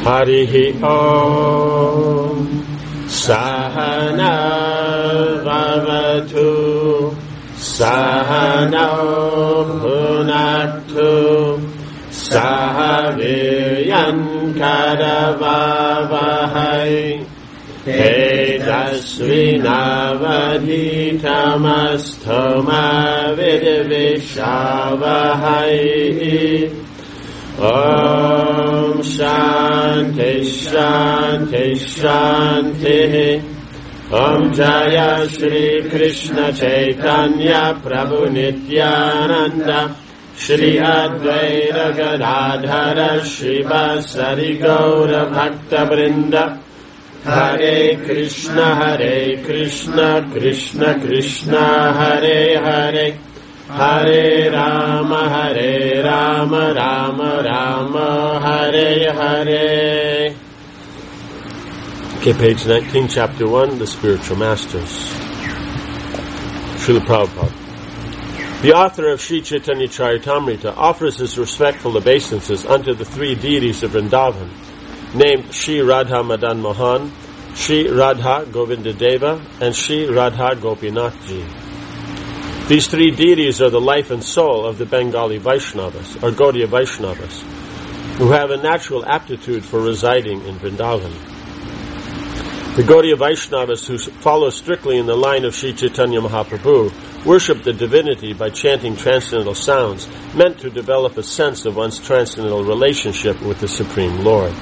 Harihi Om Sahana Vavatu Sahana Bhunaktu Sahaviryan Karavavahai Tejasvinavadhitamastoma Vidvishavahai Om Shanti Shanti Shanti Om Jaya Shri Krishna Chaitanya Prabhu Nityananda Shri Advaita Gadadhara Shri Vasari Gaura Bhakta Vrinda Hare Krishna Krishna Krishna Hare Hare Hare Rama Rama Rama Hare Hare. Okay, page 19, chapter 1, the Spiritual Masters. Srila Prabhupada. The author of Sri Chaitanya Charitamrita offers his respectful obeisances unto the three deities of Vrindavan, named Shri Radha Madan Mohan, Shri Radha Govinda Deva, and Shri Radha Gopinath Ji. These three deities are the life and soul of the Bengali Vaishnavas, or Gaudiya Vaishnavas, who have a natural aptitude for residing in Vrindavan. The Gaudiya Vaishnavas, who follow strictly in the line of Sri Chaitanya Mahaprabhu, worship the divinity by chanting transcendental sounds, meant to develop a sense of one's transcendental relationship with the Supreme Lord.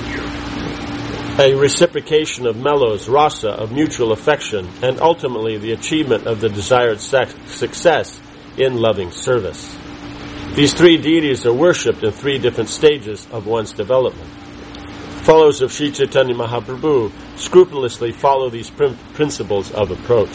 A reciprocation of mellows, rasa, of mutual affection, and ultimately the achievement of the desired success in loving service. These three deities are worshipped in three different stages of one's development. Followers of Sri Chaitanya Mahaprabhu scrupulously follow these principles of approach.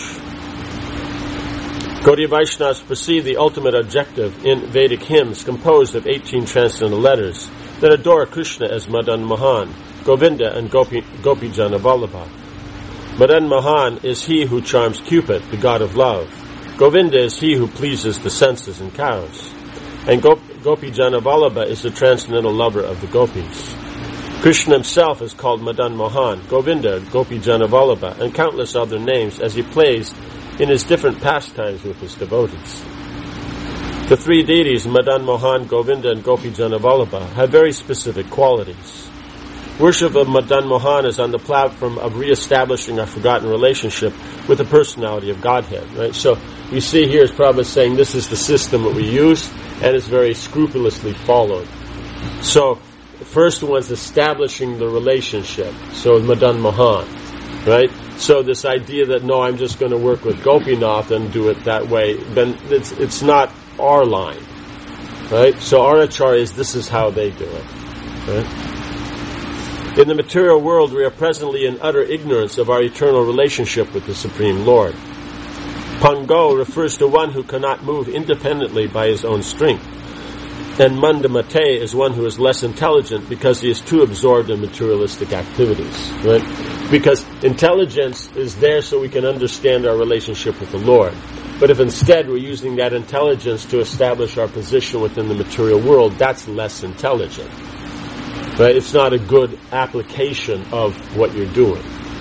Gaudiya Vaishnavas perceive the ultimate objective in Vedic hymns composed of 18 transcendental letters that adore Krishna as Madan Mohan, Govinda, and Gopijana Vallabha. Madan Mohan is he who charms Cupid, the god of love. Govinda is he who pleases the senses and cows. And Gopijana Vallabha is the transcendental lover of the gopis. Krishna himself is called Madan Mohan, Govinda, Gopijana Vallabha, and countless other names as he plays in his different pastimes with his devotees. The three deities, Madan Mohan, Govinda, and Gopijana Vallabha, have very specific qualities. Worship of Madan Mohan is on the platform of re-establishing our forgotten relationship with the personality of Godhead. Right? So you see here is Prabhupada saying this is the system that we use, and it's very scrupulously followed. So the first one's establishing the relationship. So Madan Mohan, right? So this idea that no, I'm just going to work with Gopinath and do it that way, then it's not our line, right? So our acharyas, this is how they do it, right? In the material world, we are presently in utter ignorance of our eternal relationship with the Supreme Lord. Pango refers to one who cannot move independently by his own strength. And Mandamate is one who is less intelligent because he is too absorbed in materialistic activities. Right? Because intelligence is there so we can understand our relationship with the Lord. But if instead we're using that intelligence to establish our position within the material world, that's less intelligent. Right? It's not a good application of what you're doing.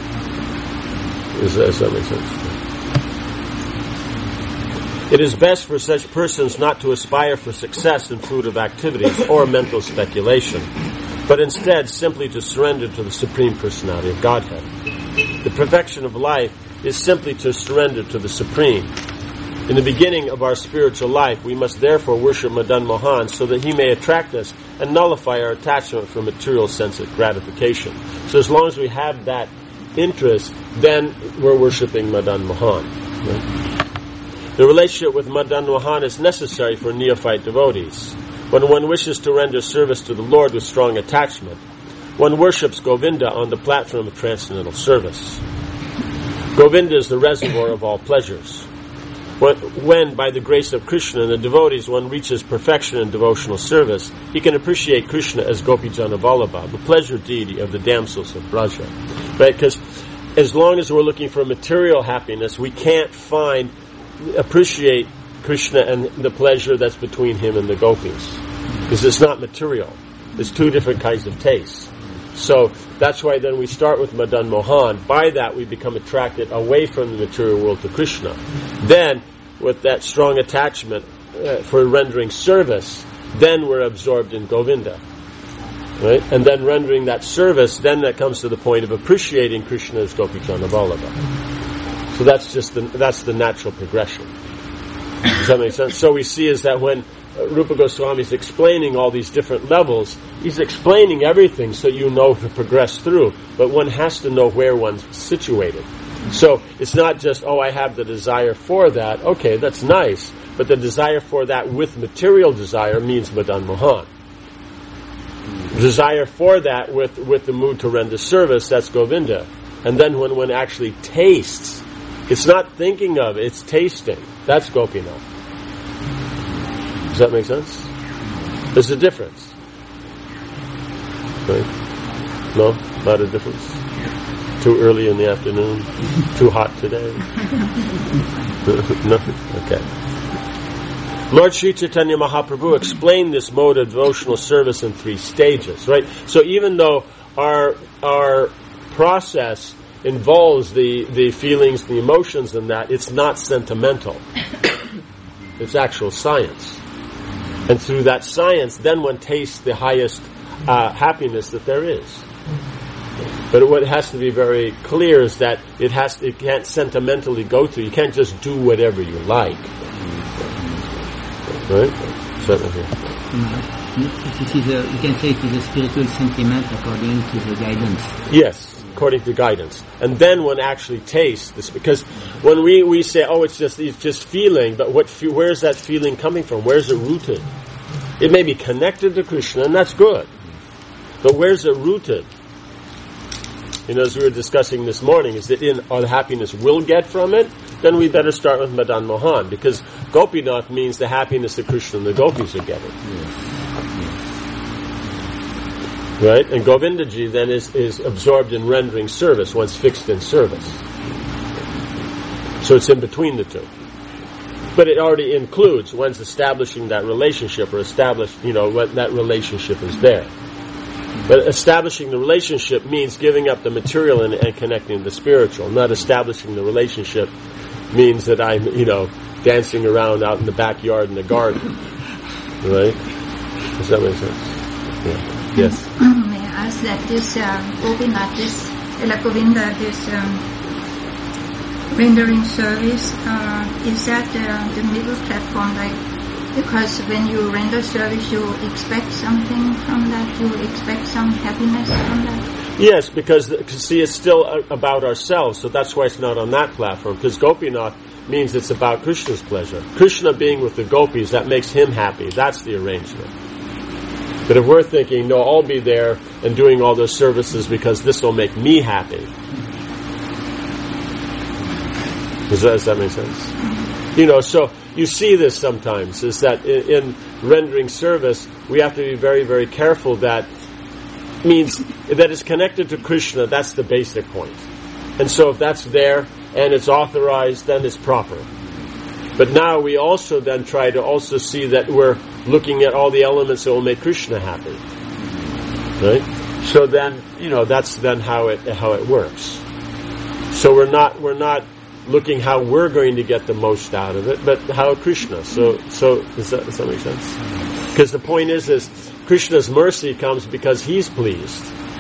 Does that make sense? It is best for such persons not to aspire for success in fruitive activities or mental speculation, but instead simply to surrender to the Supreme Personality of Godhead. The perfection of life is simply to surrender to the Supreme. In the beginning of our spiritual life, we must therefore worship Madan Mohan so that he may attract us and nullify our attachment for material sense of gratification. So as long as we have that interest, then we're worshiping Madan Mohan. Right? The relationship with Madan Mohan is necessary for neophyte devotees. When one wishes to render service to the Lord with strong attachment, one worships Govinda on the platform of transcendental service. Govinda is the reservoir of all pleasures. When, by the grace of Krishna and the devotees, one reaches perfection in devotional service, he can appreciate Krishna as Gopijana Vallabha, the pleasure deity of the damsels of Braja. Right? Because as long as we're looking for material happiness, we can't appreciate Krishna and the pleasure that's between him and the gopis. Because it's not material. There's two different kinds of tastes. So that's why then we start with Madan Mohan. By that we become attracted away from the material world to Krishna. Then, with that strong attachment for rendering service, then we're absorbed in Govinda. Right? And then rendering that service, then that comes to the point of appreciating Krishna as Gopijana Vallabha. So that's the natural progression. Does that make sense? So we see is that when Rupa Goswami is explaining all these different levels, he's explaining everything so you know to progress through, but one has to know where one's situated. So it's not just, I have the desire for that. Okay, that's nice, but the desire for that with material desire means Madan Mohan. Desire for that with the mood to render service, that's Govinda. And then when one actually tastes, it's not thinking of, it's tasting. That's Gopinath. Does that make sense? There's a difference. Right? No? Not a difference? Too early in the afternoon? Too hot today? No? Okay. Lord Sri Chaitanya Mahaprabhu explained this mode of devotional service in 3 stages, right? So even though our process involves the feelings, the emotions and that, it's not sentimental. It's actual science. And through that science, then one tastes the highest happiness that there is. But what has to be very clear is that it can't sentimentally go through. You can't just do whatever you like. Right? So, okay. You can say it is a spiritual sentiment according to the guidance. Yes, according to guidance. And then one actually tastes this, because when we say, it's just feeling, but where is that feeling coming from? Where's it rooted? It may be connected to Krishna, and that's good. But where's it rooted? As we were discussing this morning, is it in the happiness we'll get from it? Then we better start with Madan Mohan, because Gopinath means the happiness that Krishna and the gopis are getting. Right? And Govindaji then is absorbed in rendering service, once fixed in service. So it's in between the two. But it already includes one's establishing that relationship, or when that relationship is there. But establishing the relationship means giving up the material and connecting to the spiritual. Not establishing the relationship means that I'm, dancing around out in the backyard in the garden. Right? Does that make sense? Yeah. Yes. May I ask that this Govinda, this rendering service, is that the middle platform, because when you render service, you expect something from that, you expect some happiness from that? Yes, because it's still about ourselves, so that's why it's not on that platform, because Gopinath means it's about Krishna's pleasure. Krishna being with the gopis, that makes him happy. That's the arrangement. But if we're thinking, no, I'll be there and doing all those services because this will make me happy. Does that make sense? So you see this sometimes, is that in rendering service, we have to be very, very careful that means that it's connected to Krishna. That's the basic point. And so if that's there and it's authorized, then it's proper. But now we also then try to also see that we're looking at all the elements that will make Krishna happy. Right? So then, that's then how it works. So we're not looking how we're going to get the most out of it, but how Krishna. So does that make sense? Because the point is Krishna's mercy comes because he's pleased,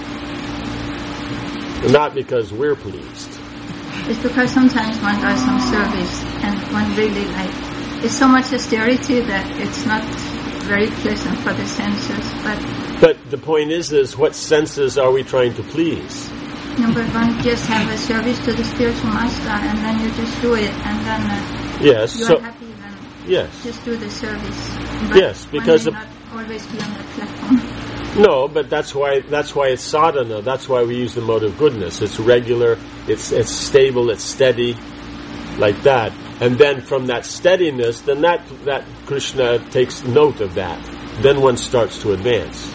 not because we're pleased. It's because sometimes one does some service and one really it's so much austerity that it's not very pleasant for the senses. But the point is what senses are we trying to please? No, but one just have a service to the spiritual master, and then you just do it, and then yes, you're happy. Then yes, just do the service. But yes, because one may not always be on the platform. No, but that's why it's sadhana. That's why we use the mode of goodness. It's regular, it's stable, it's steady, like that. And then from that steadiness, then that Krishna takes note of that. Then one starts to advance.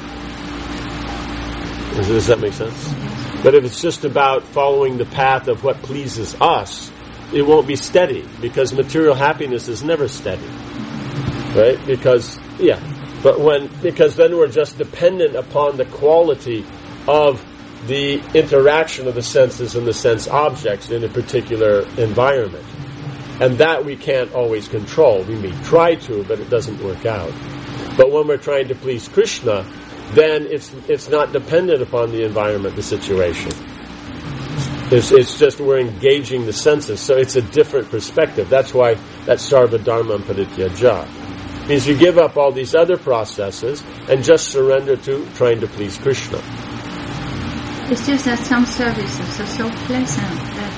Does that make sense? But if it's just about following the path of what pleases us, it won't be steady, because material happiness is never steady. Right? Because then we're just dependent upon the quality of the interaction of the senses and the sense objects in a particular environment. And that we can't always control. We may try to, but it doesn't work out. But when we're trying to please Krishna, then it's not dependent upon the environment, the situation. It's just we're engaging the senses. So it's a different perspective. That's why that's sarva dharma parityaja. It means you give up all these other processes and just surrender to trying to please Krishna. It's just that some services are so pleasant that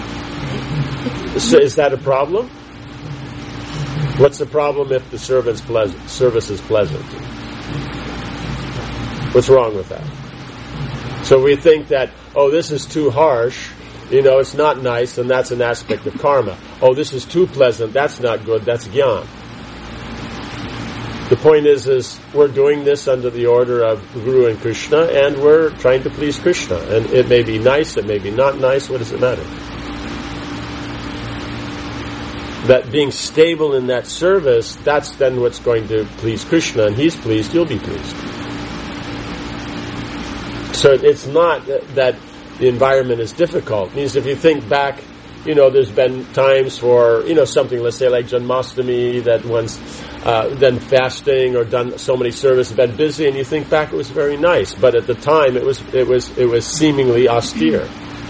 So is that a problem? What's the problem if the service is pleasant? What's wrong with that? So we think that, oh, this is too harsh, it's not nice, and that's an aspect of karma. Oh, this is too pleasant, that's not good, that's jnana. The point is we're doing this under the order of Guru and Krishna, and we're trying to please Krishna. And it may be nice, it may be not nice, what does it matter? That being stable in that service, that's then what's going to please Krishna, and he's pleased, you'll be pleased. So it's not that the environment is difficult. It means if you think back, there's been times for, something, let's say like Janmashtami, that one's then fasting or done so many services, been busy, and you think back it was very nice, but at the time it was seemingly austere.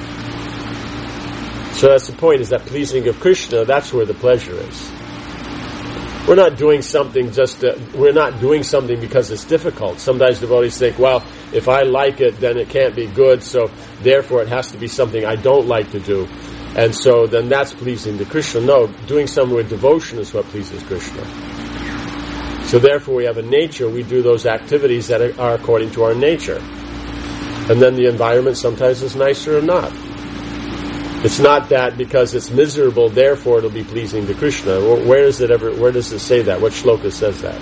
So that's the point, is that pleasing of Krishna, that's where the pleasure is. We're not doing something because it's difficult. Sometimes devotees think, well, if I like it, then it can't be good, so therefore it has to be something I don't like to do. And so then that's pleasing to Krishna. No, doing something with devotion is what pleases Krishna. So therefore we have a nature, we do those activities that are according to our nature. And then the environment sometimes is nicer or not. It's not that because it's miserable, therefore it'll be pleasing to Krishna. Where does it say that? What shloka says that?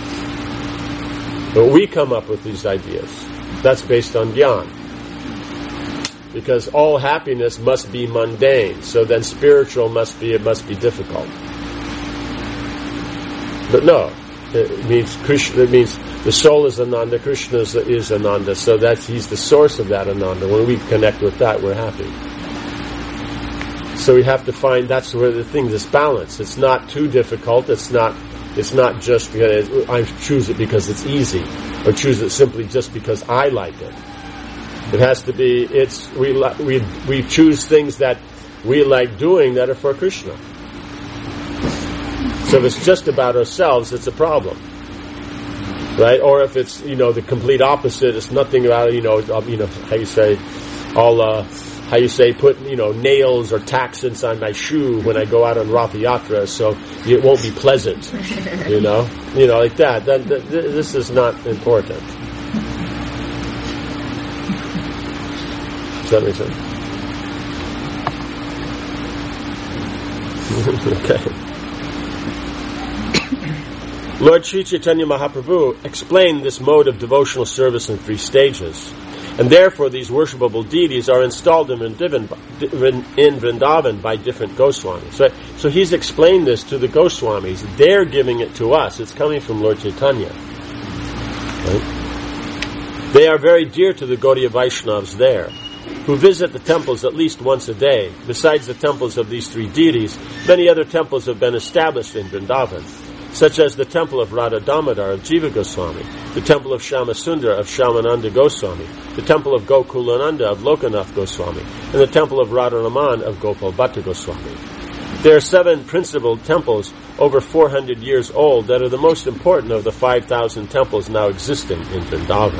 But we come up with these ideas. That's based on jnana. Because all happiness must be mundane, so then spiritual must be difficult. But no, it means Krishna. It means the soul is Ananda, Krishna is Ananda, so he's the source of that Ananda. When we connect with that, we're happy. So we have to find, that's where the thing, this balance. It's not too difficult. It's not just I choose it because it's easy, or choose it simply just because I like it. It has to be. We choose things that we like doing that are for Krishna. So if it's just about ourselves, it's a problem, right? Or if it's the complete opposite, it's nothing about how you say put nails or tacks inside my shoe when I go out on Rath Yatra, so it won't be pleasant, like that. Then this is not important. Does that make sense? Okay. Lord Sri Chaitanya Mahaprabhu explained this mode of devotional service in 3 stages. And therefore these worshipable deities are installed in Vrindavan by different Goswamis. Right? So he's explained this to the Goswamis. They're giving it to us. It's coming from Lord Chaitanya. Right? They are very dear to the Gaudiya Vaishnavas there, who visit the temples at least once a day. Besides the temples of these 3 deities, many other temples have been established in Vrindavan, such as the temple of Radha Damodar of Jiva Goswami, the temple of Shyamasundar of Shyamananda Goswami, the temple of Gokulananda of Lokanath Goswami, and the temple of Radharaman of Gopal Bhatta Goswami. There are 7 principal temples over 400 years old that are the most important of the 5,000 temples now existing in Vrindavan.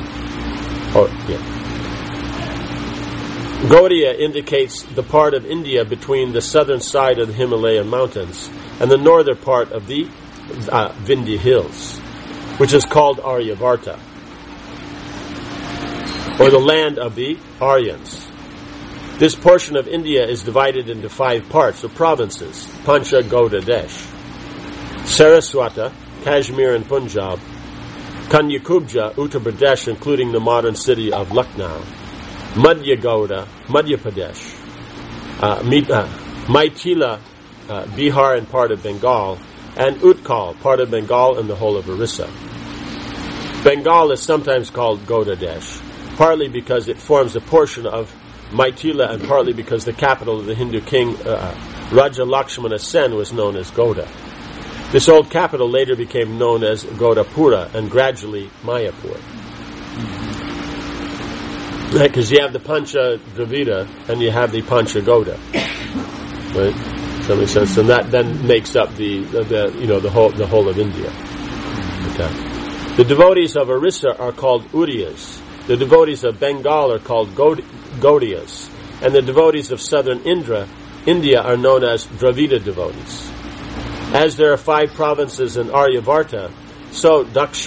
Gaudiya indicates the part of India between the southern side of the Himalayan mountains and the northern part of the Vindhya hills, which is called Aryavarta, or the land of the Aryans. This portion of India is divided into 5 parts, or provinces: Pancha Gauda Desh, Saraswata, Kashmir and Punjab, Kanyakubja, Uttar Pradesh, including the modern city of Lucknow, Madhya Gauda, Madhya Pradesh, Maithila, Bihar and part of Bengal, and Utkal, part of Bengal and the whole of Orissa. Bengal is sometimes called Gauda Desh. partly because it forms a portion of Maithila and partly because the capital of the Hindu king Raja Lakshmana Sen was known as Goda. This old capital later became known as Godapura and gradually Mayapur. Because you have the Pancha Dravida and you have the Pancha Goda. Right? Does that make sense? And that then makes up the whole of India. Okay. The devotees of Orissa are called Uriyas. The devotees of Bengal are called Gaudiyas. And the devotees of southern India are known as Dravida devotees. As there are 5 provinces in Aryavarta, so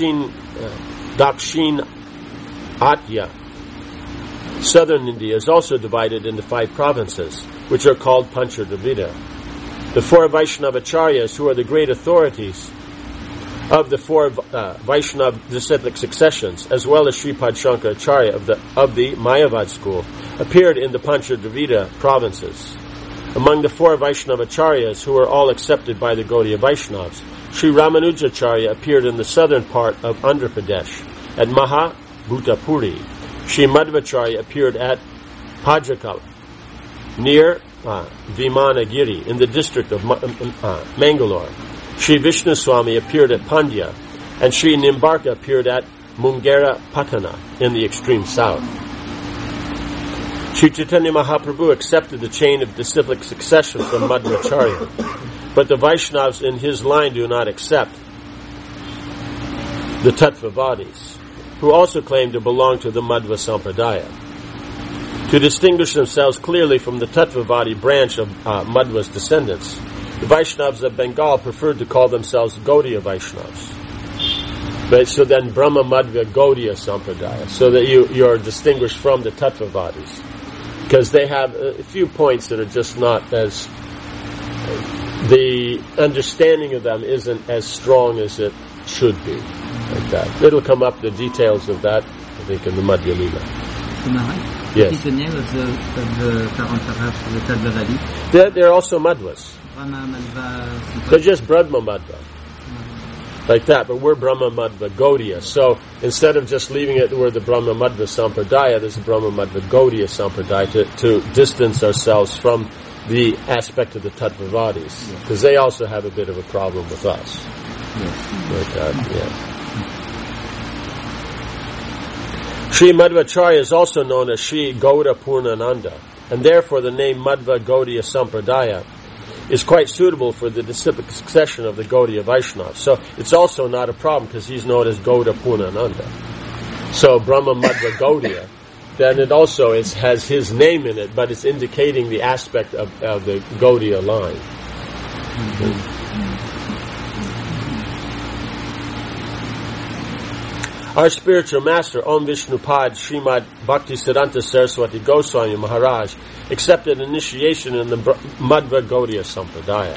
Dakshinatya, southern India, is also divided into 5 provinces, which are called Pancha Dravida. The 4 Vaishnavacharyas, who are the great authorities of the 4 Vaishnava disciplic successions, as well as Sripad Shankaracharya of the Mayavad school, appeared in the Pancha Dravida provinces. Among the 4 Vaishnavacharyas, who were all accepted by the Gaudiya Vaishnavas, Sri Ramanujacharya appeared in the southern part of Andhra Pradesh, at Mahabhutapuri. Sri Madhvacharya appeared at Pajrakala, near Vimanagiri, in the district of Mangalore. Sri Vishnu Swami appeared at Pandya, and Sri Nimbarka appeared at Mungera Patana, in the extreme south. Sri Chaitanya Mahaprabhu accepted the chain of disciplic succession from Madhvacharya, but the Vaishnavas in his line do not accept the Tattvavadis, who also claim to belong to the Madhva Sampradaya. To distinguish themselves clearly from the Tattvavadi branch of Madhva's descendants, the Vaishnavas of Bengal preferred to call themselves Gaudiya Vaishnavas. Right? So then Brahma Madhva Gaudiya Sampradaya, so that you're distinguished from the Tattvavadis. Because they have a few points that are just not as, the understanding of them isn't as strong as it should be. Like that. It'll come up, the details of that, I think, in the Madhya Lila. Yes. What is the name of the Paramparats, the Tattvavadi? They're also Madhvas. Brahma, Madhva... They're just Brahma Madhva. Like that, but we're Brahma Madhva Gaudiya. So instead of just leaving it where the Brahma Madhva Sampradaya, there's a Brahma Madhva Gaudiya Sampradaya to distance ourselves from the aspect of the Tattvavadis. Because they also have a bit of a problem with us. Like that, yeah. Sri Madhvacharya is also known as Sri Gauda Purnananda, and therefore the name Madhva Gaudiya Sampradaya is quite suitable for the disciplic succession of the Gaudiya Vaishnavas. So it's also not a problem because he's known as Gauda Purnananda. So Brahma Madhva Gaudiya, then it also has his name in it, but it's indicating the aspect of the Gaudiya line. Mm-hmm. Our spiritual master, Om Vishnupad Srimad Bhaktisiddhanta Saraswati Goswami Maharaj, accepted initiation in the Madhva Gaudiya Sampradaya.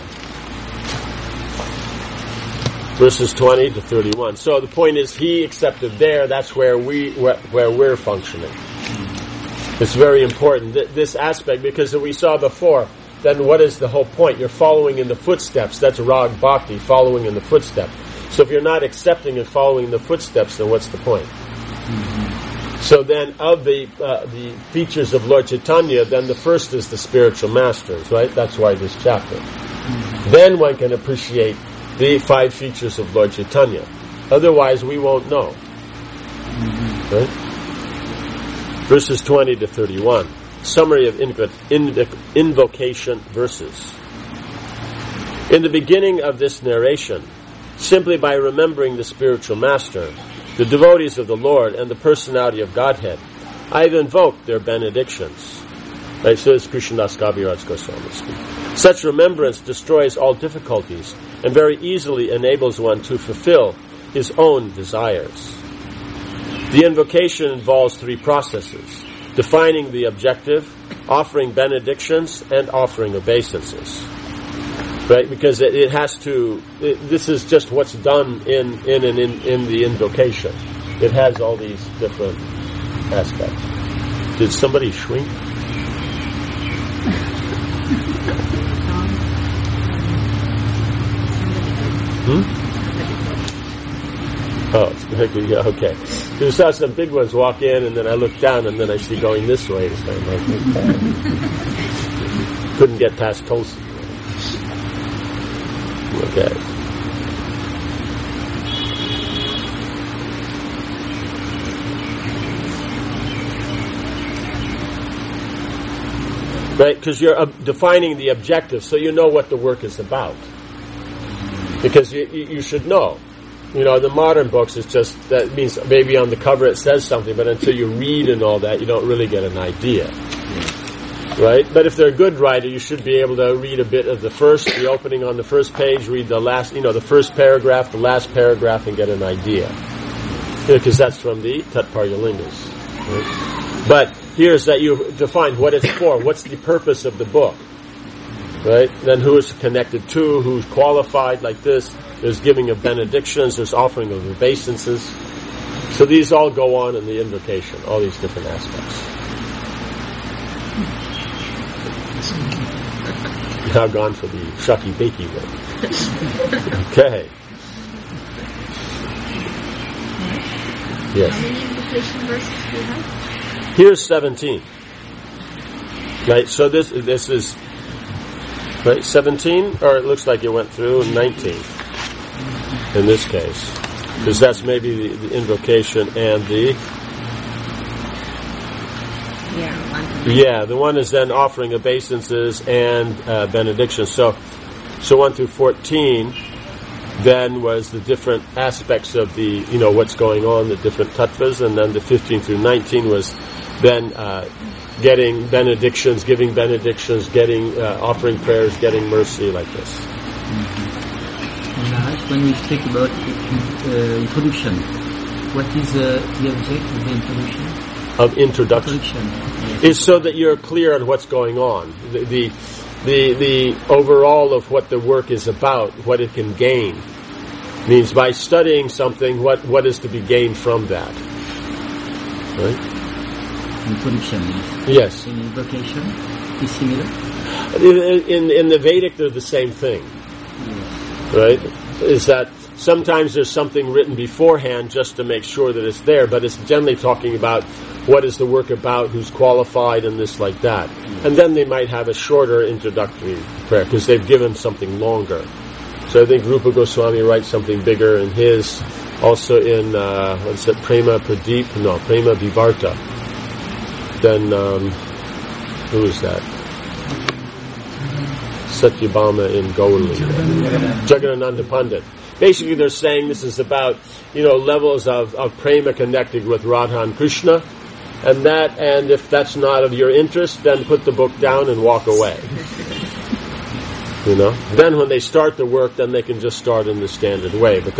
Verses 20 to 31. So the point is, he accepted there. That's where we're functioning. It's very important, this aspect, because we saw before. Then what is the whole point? You're following in the footsteps. That's Rag Bhakti, following in the footsteps. So if you're not accepting and following the footsteps, then what's the point? Mm-hmm. So then, of the features of Lord Chaitanya, then the first is the spiritual masters, right? That's why this chapter. Mm-hmm. Then one can appreciate the 5 features of Lord Chaitanya. Otherwise, we won't know. Mm-hmm. Right? Verses 20 to 31. Summary of invocation verses. In the beginning of this narration, simply by remembering the spiritual master, the devotees of the Lord, and the personality of Godhead, I have invoked their benedictions. Right, so it's Krishnadas Kaviraj Goswami speaking. Such remembrance destroys all difficulties and very easily enables one to fulfill his own desires. The invocation involves 3 processes: defining the objective, offering benedictions, and offering obeisances. Right, because it has to. This is just what's done in the invocation. It has all these different aspects. Did somebody shrink? Oh, yeah, okay. So I saw some big ones walk in, and then I looked down, and then I see going this way. So I'm like, couldn't get past Tulsi. Okay. Right, because you're defining the objective, so you know what the work is about. Because you should know. You know, the modern books, it's just, that means maybe on the cover it says something, but until you read and all that, you don't really get an idea. Right? But if they're a good writer, you should be able to read a bit of the opening on the first page, read the last, the first paragraph, the last paragraph, and get an idea. Because that's from the Tatparyalingas. Right? But here's that you define what it's for, what's the purpose of the book. Right? Then who is connected to, who's qualified like this. There's giving of benedictions, there's offering of obeisances. So these all go on in the invocation, all these different aspects. Now gone for the Shaki Beki one. Okay. Yes. How many invocation verses do you have? Here's 17. Right, so this is right, 17, or it looks like it went through 19 in this case. Because that's maybe the invocation and the... Yeah, the one is then offering obeisances and benedictions. So 1 through 14 then was the different aspects of the, what's going on, the different tattvas, and then the 15 through 19 was then getting benedictions, giving benedictions, getting offering prayers, getting mercy, like this. When we speak about introduction, what is the object of the introduction? Of introduction. Yes. Is so that you're clear on what's going on. The overall of what the work is about, what it can gain. Means by studying something, what is to be gained from that. Right? Introduction. Yes. In invocation is similar? In the Vedic, they're the same thing. Yes. Right? Is that sometimes there's something written beforehand just to make sure that it's there, but it's generally talking about what is the work about, who's qualified, and this like that. Yes. And then they might have a shorter introductory prayer, because they've given something longer. So I think Rupa Goswami writes something bigger in his, also in, Prema Vivarta. Then, who is that? Satyabhama in Gauli. Jagadananda Pandit. Basically they're saying this is about, levels of prema connected with Radha and Krishna, and if that's not of your interest, then put the book down and walk away. Then when they start the work, then they can just start in the standard way. But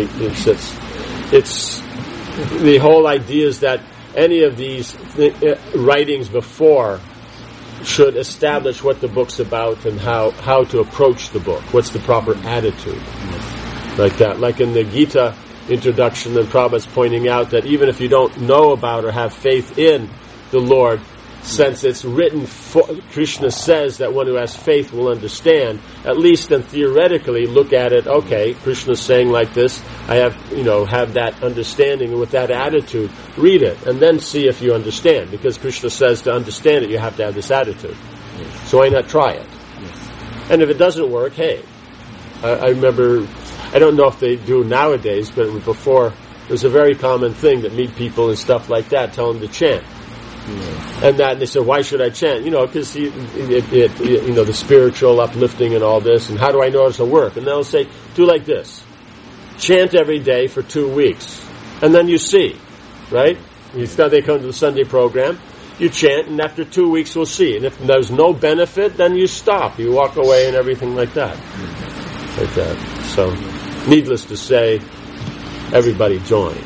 it's the whole idea is that any of these writings before should establish what the book's about and how to approach the book. What's the proper attitude? Like that. Like in the Gita introduction, then Prabhupada's pointing out that even if you don't know about or have faith in the Lord, since it's written, Krishna says that one who has faith will understand, at least then theoretically look at it, okay, Krishna's saying like this, I have that understanding, and with that attitude, read it, and then see if you understand, because Krishna says to understand it, you have to have this attitude. Yes. So why not try it? Yes. And if it doesn't work, hey, I remember, I don't know if they do nowadays, but before, it was a very common thing that meet people and stuff like that, tell them to chant. Yeah. And they said, why should I chant? Because the spiritual uplifting and all this, and how do I know it'll work? And they'll say, do like this. Chant every day for 2 weeks. And then you see, right? They come to the Sunday program, you chant, and after 2 weeks we'll see. And if there's no benefit, then you stop. You walk away and everything like that. Like that. So, needless to say, everybody joined.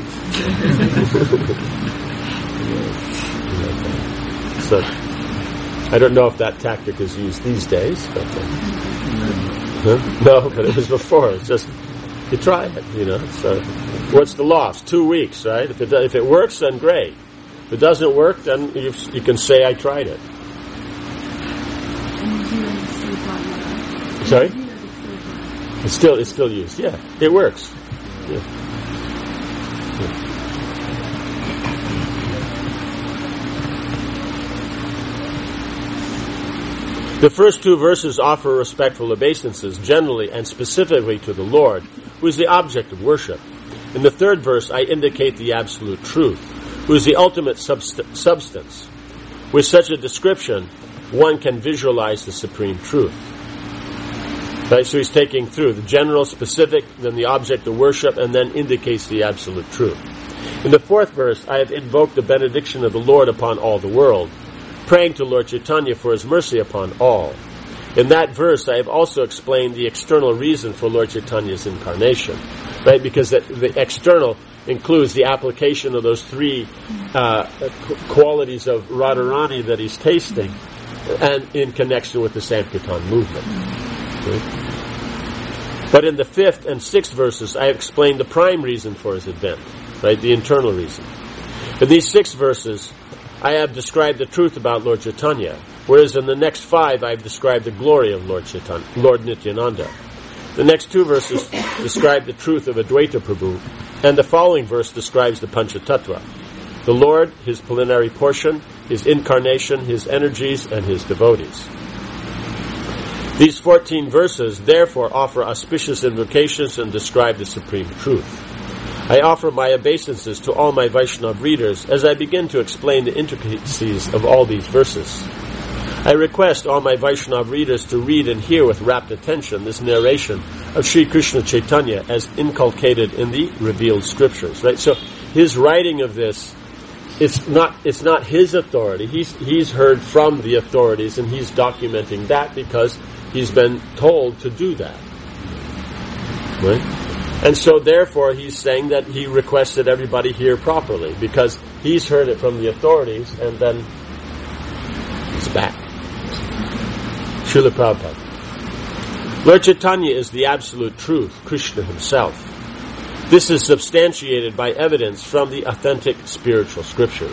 So, I don't know if that tactic is used these days, but no, but it was before. It's just you try it, So, what's the loss? 2 weeks, right? If it works, then great. If it doesn't work, then you can say I tried it. Sorry? It's still used. Yeah, it works. Yeah. The first two verses offer respectful obeisances, generally and specifically to the Lord, who is the object of worship. In the third verse, I indicate the absolute truth, who is the ultimate substance. With such a description, one can visualize the supreme truth. Right, so he's taking through the general, specific, then the object of worship, and then indicates the absolute truth. In the fourth verse, I have invoked the benediction of the Lord upon all the world, praying to Lord Chaitanya for his mercy upon all. In that verse, I have also explained the external reason for Lord Chaitanya's incarnation, right? Because the external includes the application of those three qualities of Radharani that he's tasting, and in connection with the Sankirtan movement. Right? But in the fifth and sixth verses, I have explained the prime reason for his advent, right? The internal reason. In these 6 verses, I have described the truth about Lord Chaitanya, whereas in the next 5 I have described the glory of Lord Nityananda. The next 2 verses describe the truth of Advaita Prabhu, and the following verse describes the Panchatattva, the Lord, his plenary portion, his incarnation, his energies, and his devotees. These 14 verses therefore offer auspicious invocations and describe the supreme truth. I offer my obeisances to all my Vaishnava readers as I begin to explain the intricacies of all these verses. I request all my Vaishnava readers to read and hear with rapt attention this narration of Sri Krishna Chaitanya as inculcated in the revealed scriptures. Right? So his writing of this, it's not his authority. He's heard from the authorities, and he's documenting that because he's been told to do that. Right? And so therefore he's saying that he requested everybody hear properly because he's heard it from the authorities, and then it's back. Srila Prabhupada. Lord Chaitanya is the absolute truth, Krishna himself. This is substantiated by evidence from the authentic spiritual scriptures.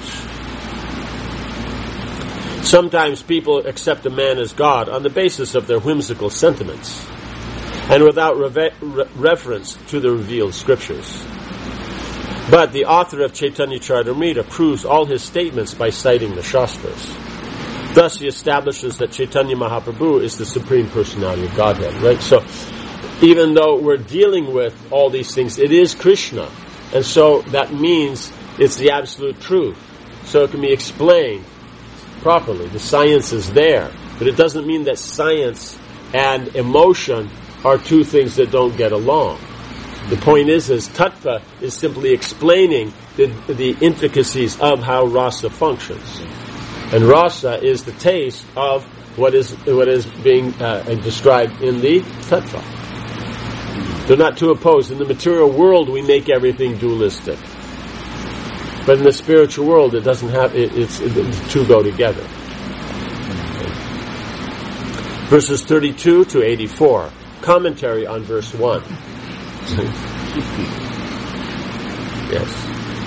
Sometimes people accept a man as God on the basis of their whimsical sentiments and without reference to the revealed scriptures. But the author of Chaitanya Charitamrita proves all his statements by citing the Shastras. Thus he establishes that Chaitanya Mahaprabhu is the Supreme Personality of Godhead. Right? So even though we're dealing with all these things, it is Krishna. And so that means it's the absolute truth. So it can be explained properly. The science is there. But it doesn't mean that science and emotion are two things that don't get along. The point is tattva is simply explaining the intricacies of how rasa functions. And rasa is the taste of what is being described in the tattva. They're not two opposed. In the material world, we make everything dualistic. But in the spiritual world, it doesn't have, the two go together. Verses 32 to 84. Commentary on verse 1. Yes.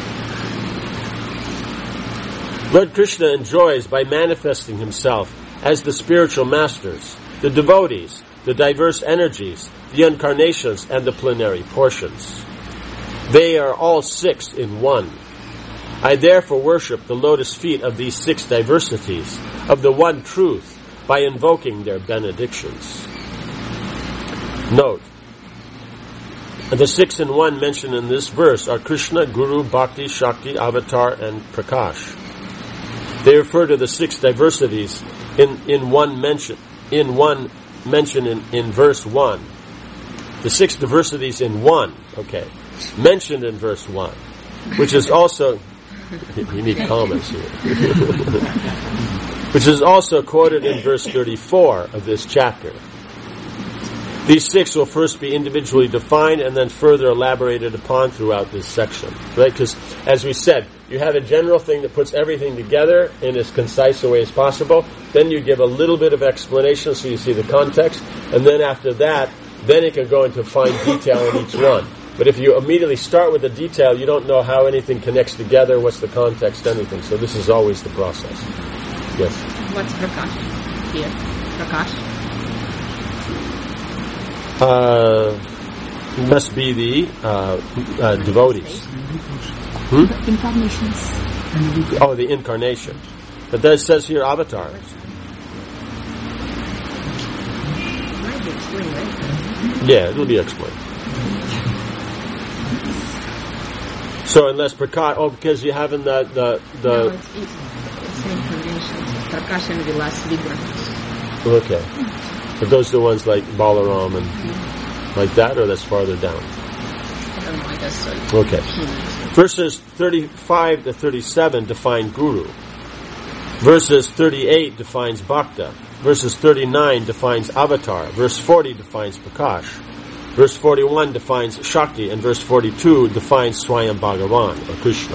Lord Krishna enjoys by manifesting himself as the spiritual masters, the devotees, the diverse energies, the incarnations, and the plenary portions. They are all 6 in one. I therefore worship the lotus feet of these 6 diversities, of the one truth, by invoking their benedictions. Note, the 6 in 1 mentioned in this verse are Krishna, Guru, Bhakti, Shakti, Avatar, and Prakash. They refer to the 6 diversities in one mention in verse 1. The 6 diversities in one, mentioned in verse 1, which is also, you need comments here, which is also quoted in verse 34 of this chapter. These 6 will first be individually defined and then further elaborated upon throughout this section. Right? Because, as we said, you have a general thing that puts everything together in as concise a way as possible. Then you give a little bit of explanation so you see the context. And then after that, then it can go into fine detail in each one. But if you immediately start with the detail, you don't know how anything connects together, what's the context, anything. So this is always the process. Yes? What's Prakash here? Prakash? must be the devotees. Incarnations. Oh, the incarnation. But that says here avatar. Yeah, it will be explained. So unless Prakash, because you have in the No, it's incarnations. Prakash and Vilas Vigrahas. Okay. But those are the ones like Balaram and like that, or that's farther down? I don't know, I guess so. Okay. Verses 35 to 37 define Guru. Verses 38 defines Bhakta. Verses 39 defines Avatar. Verse 40 defines Prakash. Verse 41 defines Shakti. And verse 42 defines Swayam Bhagavan, or Krishna.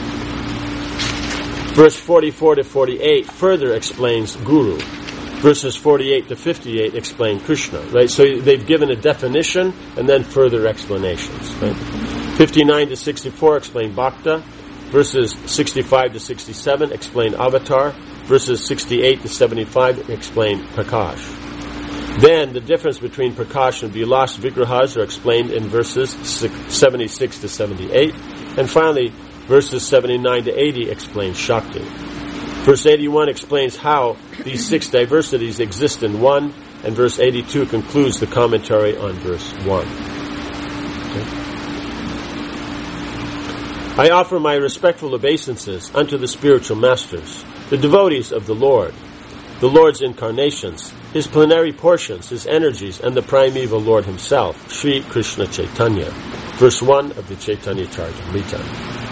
Verse 44 to 48 further explains Guru. Verses 48 to 58 explain Krishna. Right? So they've given a definition and then further explanations. Right? 59 to 64 explain Bhakta. Verses 65 to 67 explain Avatar. Verses 68 to 75 explain Prakash. Then the difference between Prakash and Vilas Vigrahas are explained in verses 76 to 78. And finally, verses 79 to 80 explain Shakti. Verse 81 explains how these six diversities exist in one, and verse 82 concludes the commentary on verse 1. I offer my respectful obeisances unto the spiritual masters, the devotees of the Lord's incarnations, His plenary portions, His energies, and the primeval Lord Himself, Sri Krishna Chaitanya. Verse 1 of the Chaitanya Charitamrita.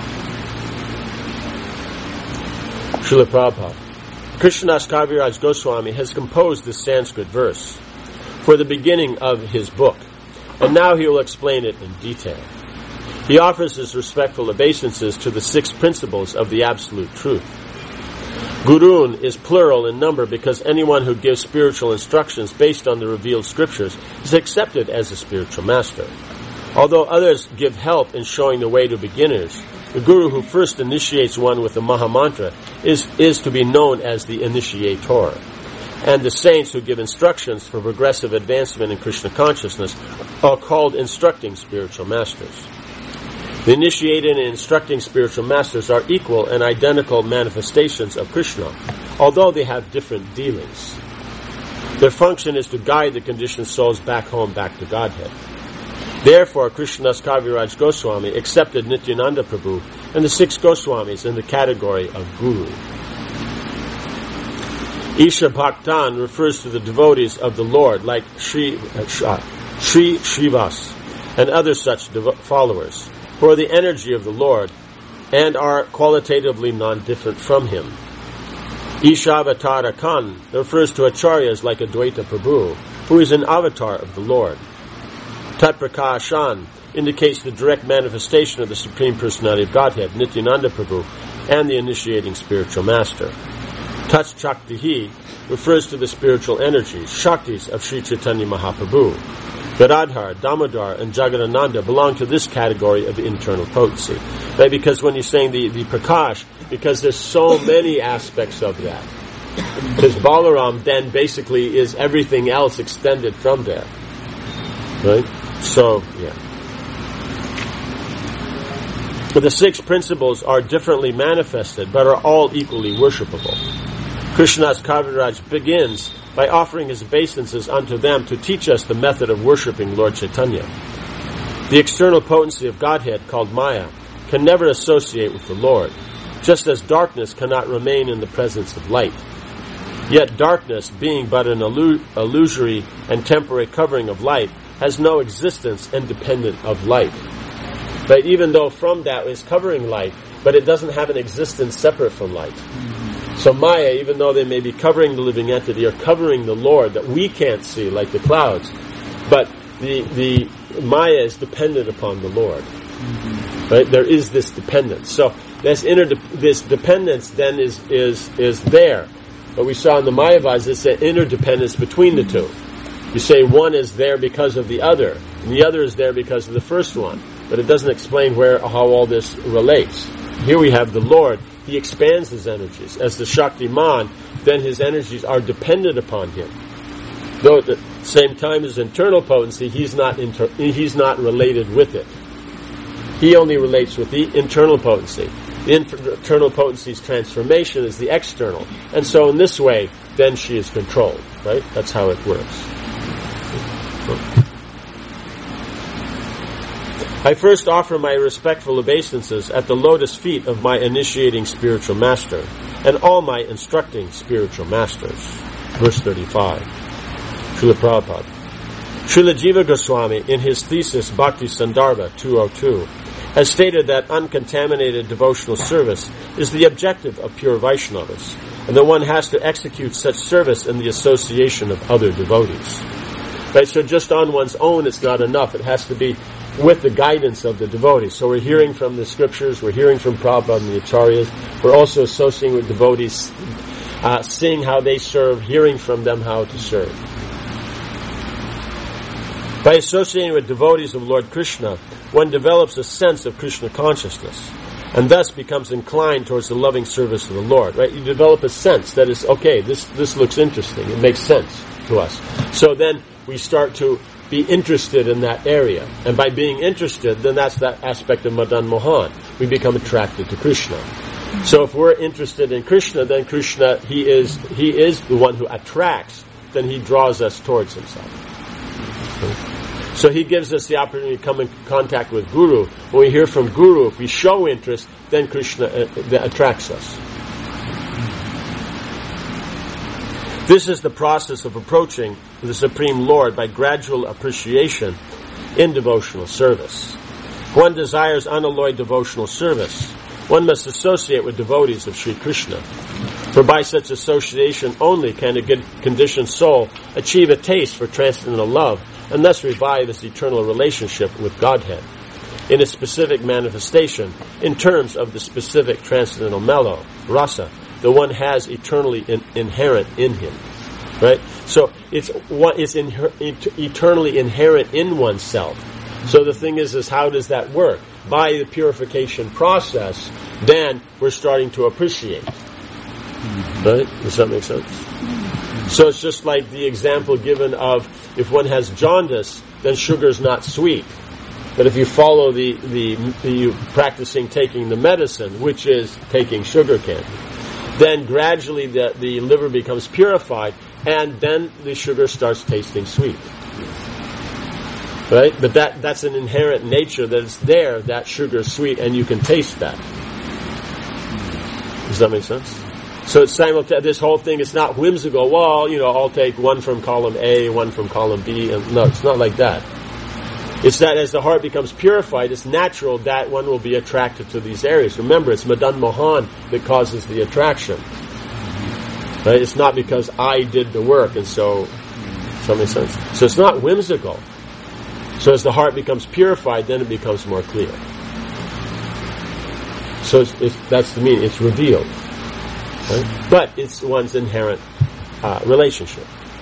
Srila Prabhupada. Krishnadas Kaviraj Goswami has composed this Sanskrit verse for the beginning of his book, and now he will explain it in detail. He offers his respectful obeisances to the 6 principles of the Absolute Truth. Gurun is plural in number because anyone who gives spiritual instructions based on the revealed scriptures is accepted as a spiritual master. Although others give help in showing the way to beginners, the Guru who first initiates one with the Mahamantra is to be known as the initiator. And the saints who give instructions for progressive advancement in Krishna consciousness are called instructing spiritual masters. The initiated and instructing spiritual masters are equal and identical manifestations of Krishna, although they have different dealings. Their function is to guide the conditioned souls back home, back to Godhead. Therefore, Krishnadas Kaviraj Goswami accepted Nityananda Prabhu and the 6 Goswamis in the category of Guru. Isha Bhaktan refers to the devotees of the Lord, like Sri Srivas and other such followers, who are the energy of the Lord and are qualitatively non-different from Him. Ishavatara Khan refers to acharyas like Advaita Prabhu, who is an avatar of the Lord. Tat Prakashan indicates the direct manifestation of the Supreme Personality of Godhead, Nityananda Prabhu, and the initiating spiritual master. Tat Shaktihi refers to the spiritual energies, Shaktis of Sri Chaitanya Mahaprabhu. Gadadhar, Damodar, and Jagadananda belong to this category of internal potency. Right? Because when you're saying the Prakash, because there's so many aspects of that. Because Balaram then basically is everything else extended from there. Right? So, yeah. But the 6 principles are differently manifested, but are all equally worshipable. Krishnadas Kaviraj begins by offering his obeisances unto them to teach us the method of worshipping Lord Chaitanya. The external potency of Godhead, called Maya, can never associate with the Lord, just as darkness cannot remain in the presence of light. Yet darkness, being but an illusory and temporary covering of light, has no existence independent of light. But even though from that is covering light, but it doesn't have an existence separate from light. So Maya, even though they may be covering the living entity or covering the Lord that we can't see, like the clouds, but the Maya is dependent upon the Lord. Right? There is this dependence. So this dependence then is there. But we saw in the Mayavas, it's an interdependence between the two. You say one is there because of the other, and the other is there because of the first one. But it doesn't explain how all this relates. Here we have the Lord. He expands his energies. As the Shaktiman, then his energies are dependent upon him. Same time as internal potency, he's not related with it. He only relates with the internal potency. The internal potency's transformation is the external. And so in this way, then she is controlled, right? That's how it works. I first offer my respectful obeisances at the lotus feet of my initiating spiritual master and all my instructing spiritual masters. Verse 35. Srila Prabhupada. Srila Jiva Goswami, in his thesis Bhakti Sandarbha 202, has stated that uncontaminated devotional service is the objective of pure Vaishnavas, and that one has to execute such service in the association of other devotees. Right? So just on one's own, it's not enough. It has to be with the guidance of the devotees. So we're hearing from the scriptures, we're hearing from Prabhupada and the Acharyas, we're also associating with devotees, seeing how they serve, hearing from them how to serve. By associating with devotees of Lord Krishna, one develops a sense of Krishna consciousness, and thus becomes inclined towards the loving service of the Lord. Right? You develop a sense that is, okay, this looks interesting, it makes sense to us. So then we start to be interested in that area. And by being interested, then that's that aspect of Madan Mohan. We become attracted to Krishna. So if we're interested in Krishna, then Krishna, he is the one who attracts, then he draws us towards himself. So he gives us the opportunity to come in contact with Guru. When we hear from Guru, if we show interest, then Krishna attracts us. This is the process of approaching the Supreme Lord by gradual appreciation in devotional service. If one desires unalloyed devotional service, one must associate with devotees of Sri Krishna. For by such association only can a good conditioned soul achieve a taste for transcendental love and thus revive its eternal relationship with Godhead in its specific manifestation in terms of the specific transcendental mellow, rasa, the one has eternally inherent in him. Right? So it's eternally inherent in oneself. So the thing is how does that work? By the purification process, then we're starting to appreciate. Right? Does that make sense? So it's just like the example given of if one has jaundice, then sugar's not sweet. But if you follow the practicing taking the medicine, which is taking sugar candy, then gradually the liver becomes purified, and then the sugar starts tasting sweet. Right? But that's an inherent nature that is there, that sugar is sweet, and you can taste that. Does that make sense? So it's simultaneous. This whole thing is not whimsical. Well, I'll take one from column A, one from column B, and no, it's not like that. It's that as the heart becomes purified, it's natural that one will be attracted to these areas. Remember, it's Madan Mohan that causes the attraction. Right? It's not because I did the work, and so, does that make sense? So it's not whimsical. So as the heart becomes purified, then it becomes more clear. So that's the meaning. It's revealed. Right? But it's one's inherent relationship.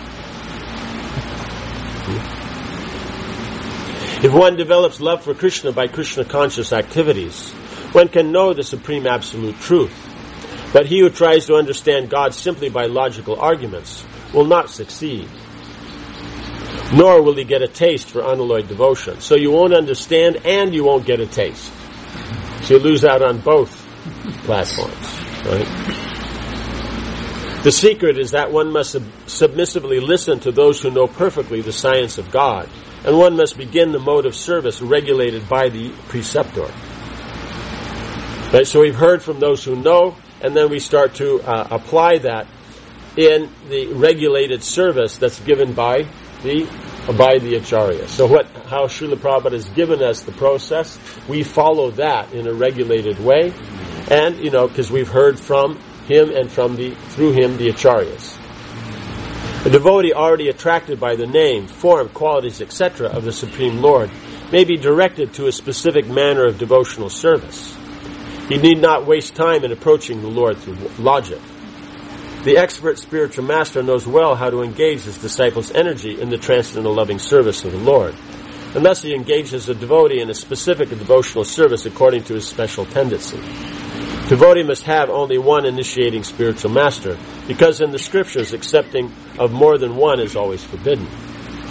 If one develops love for Krishna by Krishna-conscious activities, one can know the supreme absolute truth. But he who tries to understand God simply by logical arguments will not succeed. Nor will he get a taste for unalloyed devotion. So you won't understand and you won't get a taste. So you lose out on both platforms. Right? The secret is that one must submissively listen to those who know perfectly the science of God, and one must begin the mode of service regulated by the preceptor. Right? So we've heard from those who know, and then we start to apply that in the regulated service that's given by the Acharya. So how Srila Prabhupada has given us the process, we follow that in a regulated way, and because we've heard from him and through him the Acharyas. A devotee already attracted by the name, form, qualities, etc. of the Supreme Lord may be directed to a specific manner of devotional service. He need not waste time in approaching the Lord through logic. The expert spiritual master knows well how to engage his disciples' energy in the transcendental loving service of the Lord. And thus he engages a devotee in a specific devotional service according to his special tendency. Devotee must have only one initiating spiritual master, because in the scriptures accepting of more than one is always forbidden.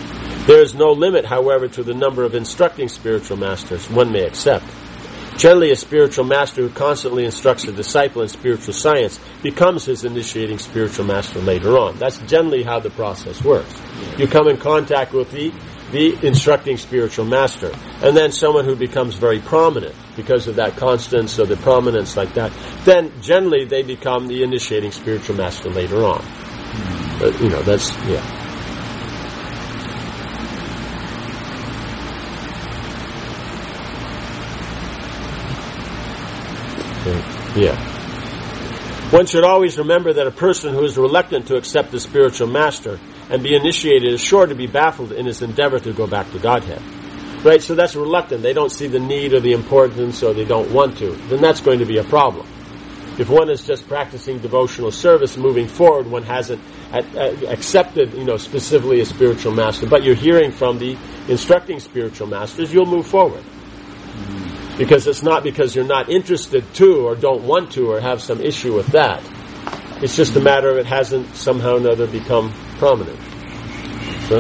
There is no limit, however, to the number of instructing spiritual masters one may accept. Generally, a spiritual master who constantly instructs a disciple in spiritual science becomes his initiating spiritual master later on. That's generally how the process works. You come in contact with the instructing spiritual master, and then someone who becomes very prominent because of that constance or the prominence like that, then generally they become the initiating spiritual master later on. That's, yeah. Yeah. One should always remember that a person who is reluctant to accept the spiritual master and be initiated is sure to be baffled in his endeavor to go back to Godhead. Right? So that's reluctant. They don't see the need or the importance, or they don't want to. Then that's going to be a problem. If one is just practicing devotional service moving forward, one hasn't accepted, specifically a spiritual master, but you're hearing from the instructing spiritual masters, you'll move forward. Because it's not because you're not interested to or don't want to or have some issue with that. It's just a matter of it hasn't somehow or another become prominent. So,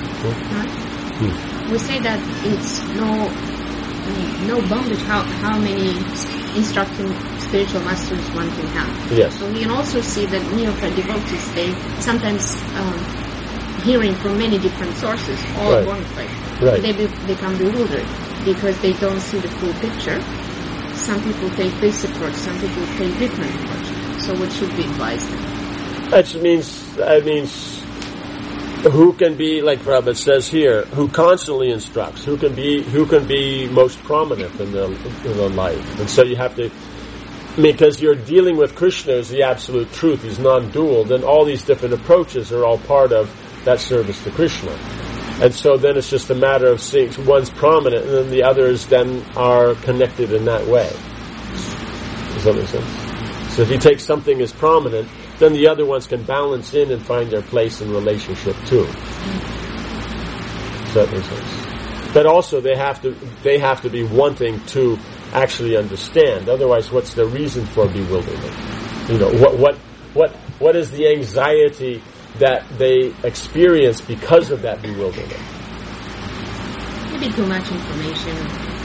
We say that it's no boundary how many instructing spiritual masters one can have. Yes. So we can also see that neophyte devotees, they sometimes hearing from many different sources, all Right. one place. Right. They become bewildered because they don't see the full picture. Some people take this approach, some people take different approach. So what should we advise them? That means who can be, like Prabhupada says here, who constantly instructs, who can be most prominent in their life. And so you have to, because you're dealing with Krishna as the absolute truth, he's non-dual, then all these different approaches are all part of that service to Krishna. And so then it's just a matter of seeing one's prominent and then the others then are connected in that way. Does that make sense? So if you take something as prominent, then the other ones can balance in and find their place in relationship too. Does that make sense? But also they have to be wanting to actually understand. Otherwise, what's the reason for bewilderment? What is the anxiety that they experience because of that bewilderment? Maybe too much information.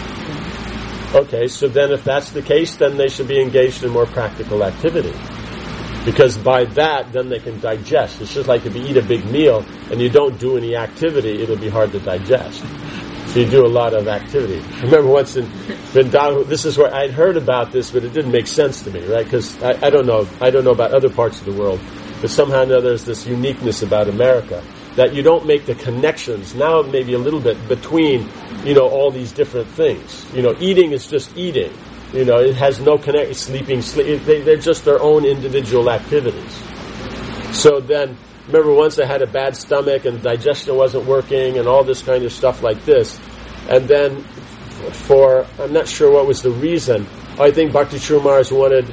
Okay, so then if that's the case, then they should be engaged in more practical activity. Because by that, then they can digest. It's just like if you eat a big meal and you don't do any activity, it'll be hard to digest. So you do a lot of activity. I remember once in Vrindavan, this is where I'd heard about this, but it didn't make sense to me, right? Because I don't know about other parts of the world, but somehow or another there's this uniqueness about America that you don't make the connections, now maybe a little bit, between, all these different things. Eating is just eating. It has no connection. Sleeping, they're just their own individual activities. So then, remember once I had a bad stomach and digestion wasn't working and all this kind of stuff like this. And then I'm not sure what was the reason. I think Bhakti Maharaj wanted,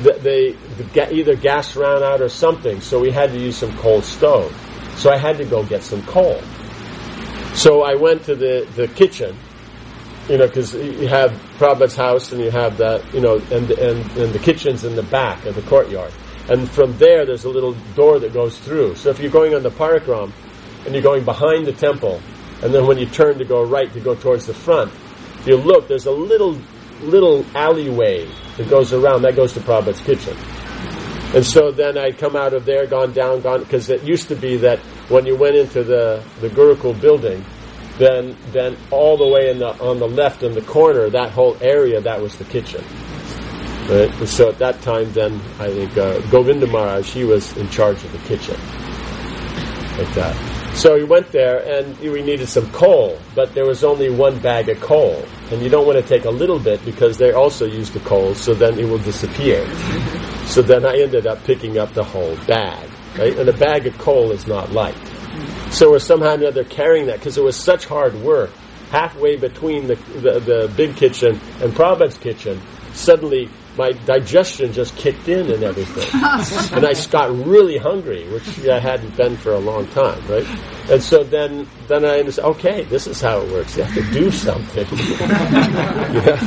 either gas ran out or something, so we had to use some coal stove. So I had to go get some coal. So I went to the kitchen, because you have Prabhupada's house and you have that, and the kitchen's in the back of the courtyard. And from there's a little door that goes through. So if you're going on the Parikram and you're going behind the temple, and then when you turn to go right to go towards the front, if you look, there's a little alleyway that goes around. That goes to Prabhupada's kitchen. And so then I come out of there, gone, because it used to be that when you went into the Gurukul building, then all the way on the left in the corner, that whole area, that was the kitchen. Right? And so at that time, then I think Govinda Maharaj, he was in charge of the kitchen, like that. So we went there, and we needed some coal, but there was only one bag of coal, and you don't want to take a little bit because they also use the coal, so then it will disappear. So then I ended up picking up the whole bag, right? And a bag of coal is not light. So we're somehow or another carrying that because it was such hard work. Halfway between the big kitchen and Prabhupada's kitchen, suddenly my digestion just kicked in and everything. And I got really hungry, which I hadn't been for a long time, right? And so then I understood, okay, this is how it works. You have to do something.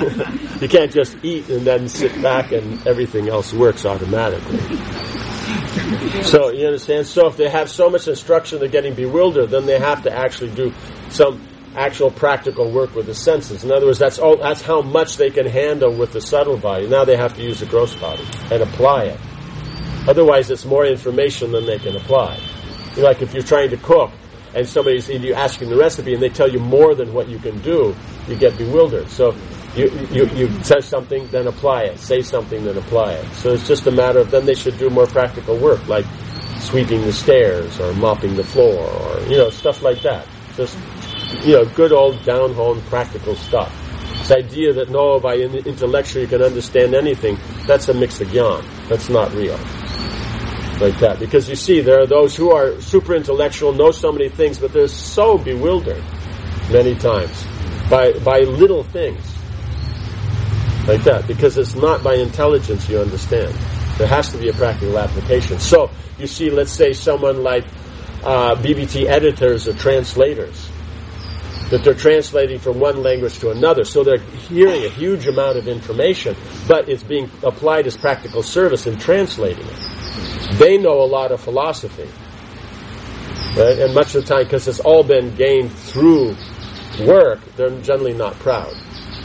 You can't just eat and then sit back and everything else works automatically. So, you understand? So if they have so much instruction they're getting bewildered, then they have to actually do some actual practical work with the senses. In other words, that's how much they can handle with the subtle body. Now they have to use the gross body and apply it. Otherwise, it's more information than they can apply. You know, like if you're trying to cook, and you're asking the recipe, and they tell you more than what you can do, you get bewildered. So you say something, then apply it. Say something, then apply it. So it's just a matter of, then they should do more practical work, like sweeping the stairs, or mopping the floor, or, stuff like that. Just, good old down-home practical stuff. This idea that, no, by intellectual you can understand anything, that's a mixed gyan. That's not real. Like that. Because you see, there are those who are super intellectual, know so many things, but they're so bewildered many times by little things. Like that. Because it's not by intelligence you understand. There has to be a practical application. So, you see, let's say someone like BBT editors or translators, that they're translating from one language to another. So they're hearing a huge amount of information, but it's being applied as practical service in translating it. They know a lot of philosophy, right? And much of the time, because it's all been gained through work, they're generally not proud,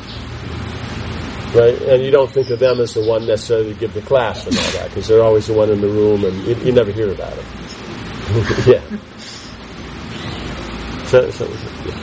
right? And you don't think of them as the one necessarily to give the class and all that, because they're always the one in the room, and you never hear about it. Yeah. Yeah.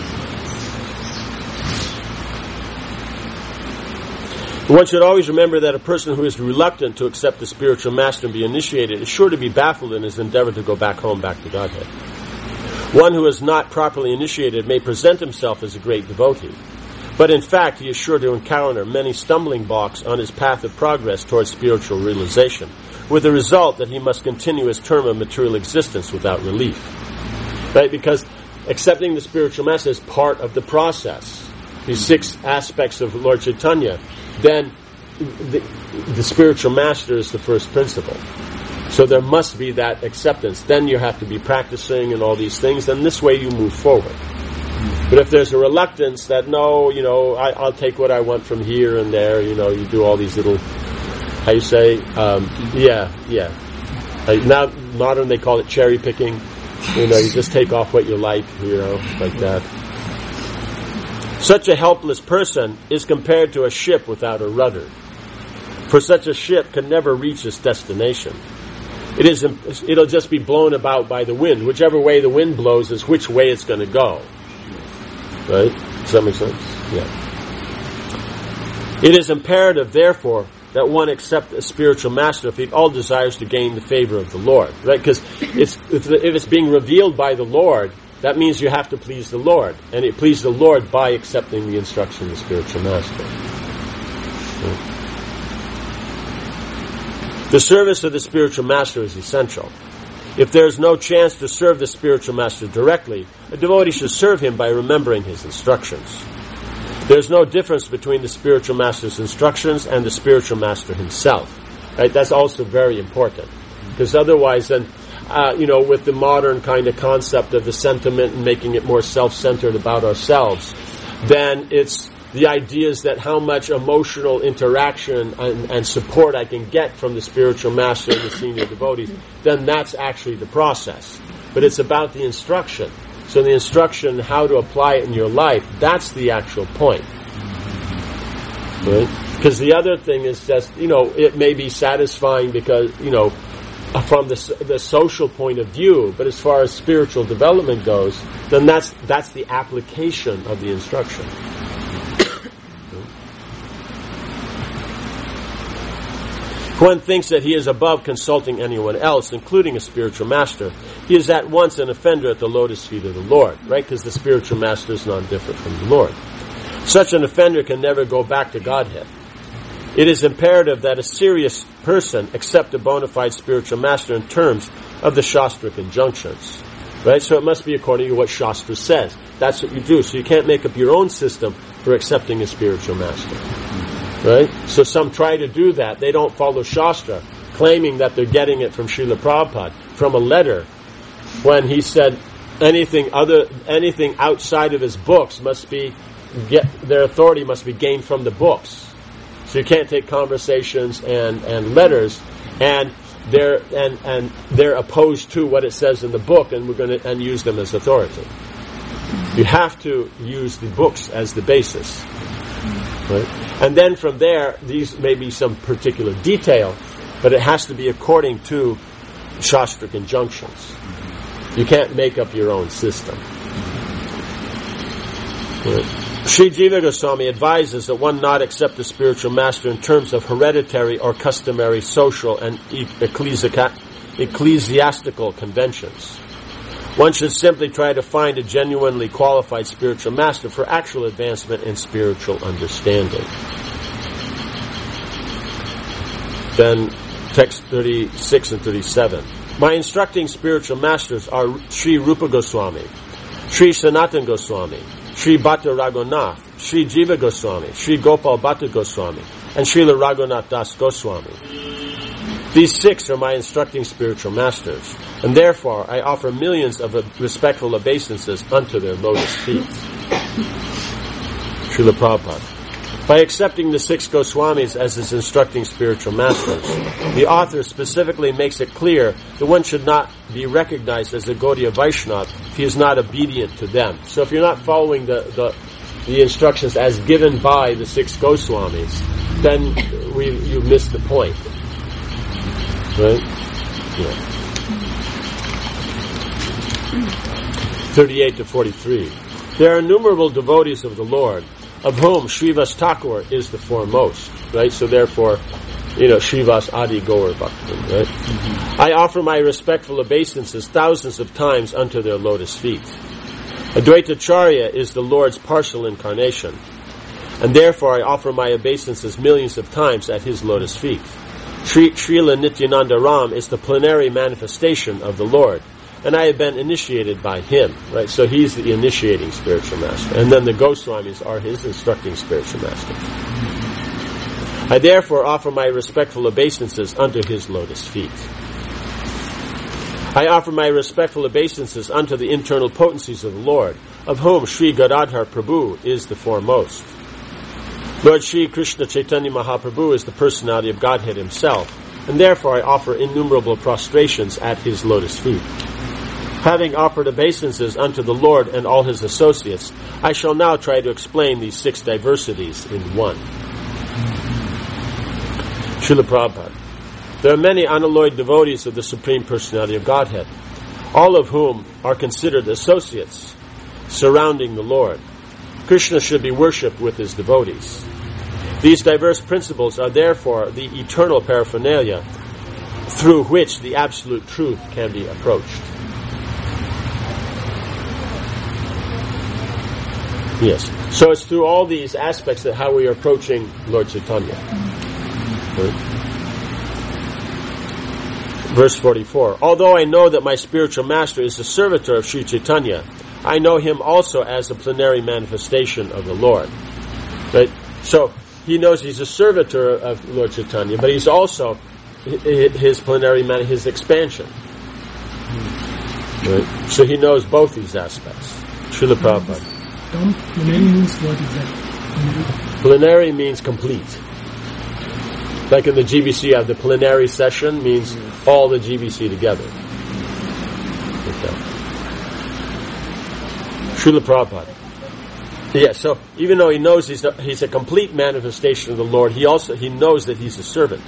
One should always remember that a person who is reluctant to accept the spiritual master and be initiated is sure to be baffled in his endeavor to go back home, back to Godhead. One who is not properly initiated may present himself as a great devotee, but in fact he is sure to encounter many stumbling blocks on his path of progress towards spiritual realization, with the result that he must continue his term of material existence without relief. Right? Because accepting the spiritual master is part of the process. These 6 aspects of Lord Chaitanya, then the spiritual master is the first principle. So there must be that acceptance. Then you have to be practicing and all these things, and this way you move forward. But if there's a reluctance that, no, I'll take what I want from here and there, you do all these little, how you say, now modern they call it cherry picking. You just take off what you like, like that. Such a helpless person is compared to a ship without a rudder. For such a ship can never reach its destination. It'll just be blown about by the wind. Whichever way the wind blows is which way it's going to go. Right? Does that make sense? Yeah. It is imperative, therefore, that one accept a spiritual master if he all desires to gain the favor of the Lord. Right? Because if it's being revealed by the Lord, that means you have to please the Lord. And it please the Lord by accepting the instruction of the spiritual master. The service of the spiritual master is essential. If there is no chance to serve the spiritual master directly, a devotee should serve him by remembering his instructions. There is no difference between the spiritual master's instructions and the spiritual master himself. Right? That's also very important. Because otherwise then, with the modern kind of concept of the sentiment and making it more self-centered about ourselves, then it's the ideas that how much emotional interaction and support I can get from the spiritual master and the senior devotees, then that's actually the process. But it's about the instruction. So the instruction, how to apply it in your life, that's the actual point. Right? Because the other thing is just, it may be satisfying because, from the social point of view, but as far as spiritual development goes, then that's the application of the instruction. If one thinks that he is above consulting anyone else, including a spiritual master, he is at once an offender at the lotus feet of the Lord, right? Because the spiritual master is not different from the Lord. Such an offender can never go back to Godhead. It is imperative that a serious person accept a bona fide spiritual master in terms of the Shastric injunctions. Right? So it must be according to what Shastra says. That's what you do. So you can't make up your own system for accepting a spiritual master. Right? So some try to do that. They don't follow Shastra, claiming that they're getting it from Srila Prabhupada, from a letter, when he said anything outside of his books their authority must be gained from the books. So you can't take conversations and letters and they're opposed to what it says in the book, and we're going to use them as authority. You have to use the books as the basis, right? And then from there, these may be some particular detail, but it has to be according to Shastric injunctions. You can't make up your own system. Right? Sri Jiva Goswami advises that one not accept the spiritual master in terms of hereditary or customary social and ecclesiastical conventions. One should simply try to find a genuinely qualified spiritual master for actual advancement in spiritual understanding. Then, text 36 and 37. My instructing spiritual masters are Sri Rupa Goswami, Sri Sanatan Goswami, Sri Bhatta Raghunath, Sri Jiva Goswami, Sri Gopal Bhatta Goswami, and Srila Raghunath Das Goswami. These 6 are my instructing spiritual masters, and therefore I offer millions of respectful obeisances unto their lotus feet. Srila Prabhupada. By accepting the 6 Goswamis as his instructing spiritual masters, the author specifically makes it clear that one should not be recognized as a Gaudiya Vaishnava if he is not obedient to them. So if you're not following the instructions as given by the 6 Goswamis, then you missed the point. Right? Yeah. 38 to 43. There are innumerable devotees of the Lord, of whom Srivas Thakur is the foremost, right? So therefore, Srivas Adi Gaur Bhaktan, right? Mm-hmm. I offer my respectful obeisances thousands of times unto their lotus feet. Advaitacharya is the Lord's partial incarnation, and therefore I offer my obeisances millions of times at his lotus feet. Srila Nityananda Ram is the plenary manifestation of the Lord, and I have been initiated by him, right? So he's the initiating spiritual master. And then the Goswamis are his instructing spiritual masters. I therefore offer my respectful obeisances unto his lotus feet. I offer my respectful obeisances unto the internal potencies of the Lord, of whom Sri Gadadhar Prabhu is the foremost. Lord Sri Krishna Chaitanya Mahaprabhu is the personality of Godhead himself, and therefore I offer innumerable prostrations at his lotus feet. Having offered obeisances unto the Lord and all his associates, I shall now try to explain these 6 diversities in one. Srila Prabhupada. There are many unalloyed devotees of the Supreme Personality of Godhead, all of whom are considered associates surrounding the Lord. Krishna should be worshipped with his devotees. These diverse principles are therefore the eternal paraphernalia through which the absolute truth can be approached. Yes. So it's through all these aspects that how we are approaching Lord Chaitanya. Right? Verse 44. Although I know that my spiritual master is the servitor of Sri Chaitanya, I know him also as a plenary manifestation of the Lord. Right? So he knows he's a servitor of Lord Chaitanya, but he's also his plenary his expansion. Right? So he knows both these aspects. Srila Prabhupada. Plenary means what exactly? Plenary means complete. Like in the GBC, you have the plenary session, means all the GBC together. Okay. Srila Prabhupada. Yeah, so even though he knows he's a complete manifestation of the Lord, he knows that he's a servant.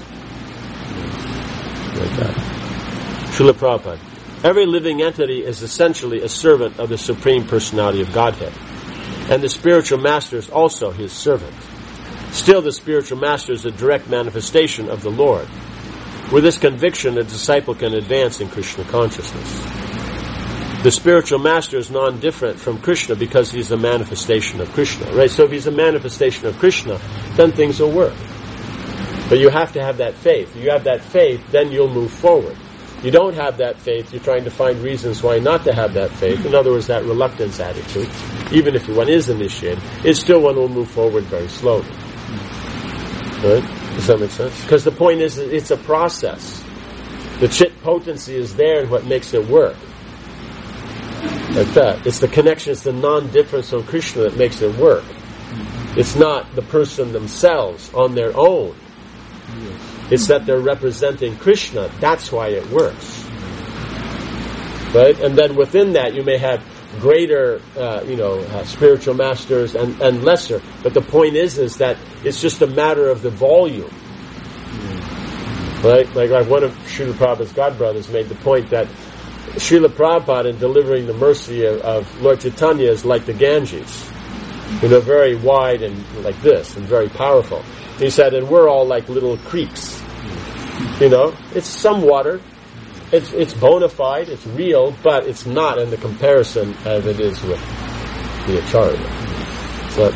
Like that. Srila Prabhupada. Every living entity is essentially a servant of the Supreme Personality of Godhead, and the spiritual master is also his servant. Still, the spiritual master is a direct manifestation of the Lord. With this conviction, a disciple can advance in Krishna consciousness. The spiritual master is non-different from Krishna because he's a manifestation of Krishna, right? So if he's a manifestation of Krishna, then things will work. But you have to have that faith. If you have that faith, then you'll move forward. You don't have that faith, you're trying to find reasons why not to have that faith. In other words, that reluctance attitude, even if one is initiated, it's still one will move forward very slowly. Right? Does that make sense? Because the point is, it's a process. The chit potency is there and what makes it work. Like that. It's the connection, it's the non-difference of Krishna that makes it work. It's not the person themselves on their own. It's that they're representing Krishna. That's why it works. Right? And then within that you may have greater, spiritual masters and lesser. But the point is that it's just a matter of the volume. Right? Like one of Srila Prabhupada's godbrothers made the point that Srila Prabhupada, in delivering the mercy of Lord Chaitanya, is like the Ganges. Very wide and like this, and very powerful. He said, and we're all like little creeks. It's some water. It's bona fide, it's real, but it's not in the comparison as it is with the Acharya. So,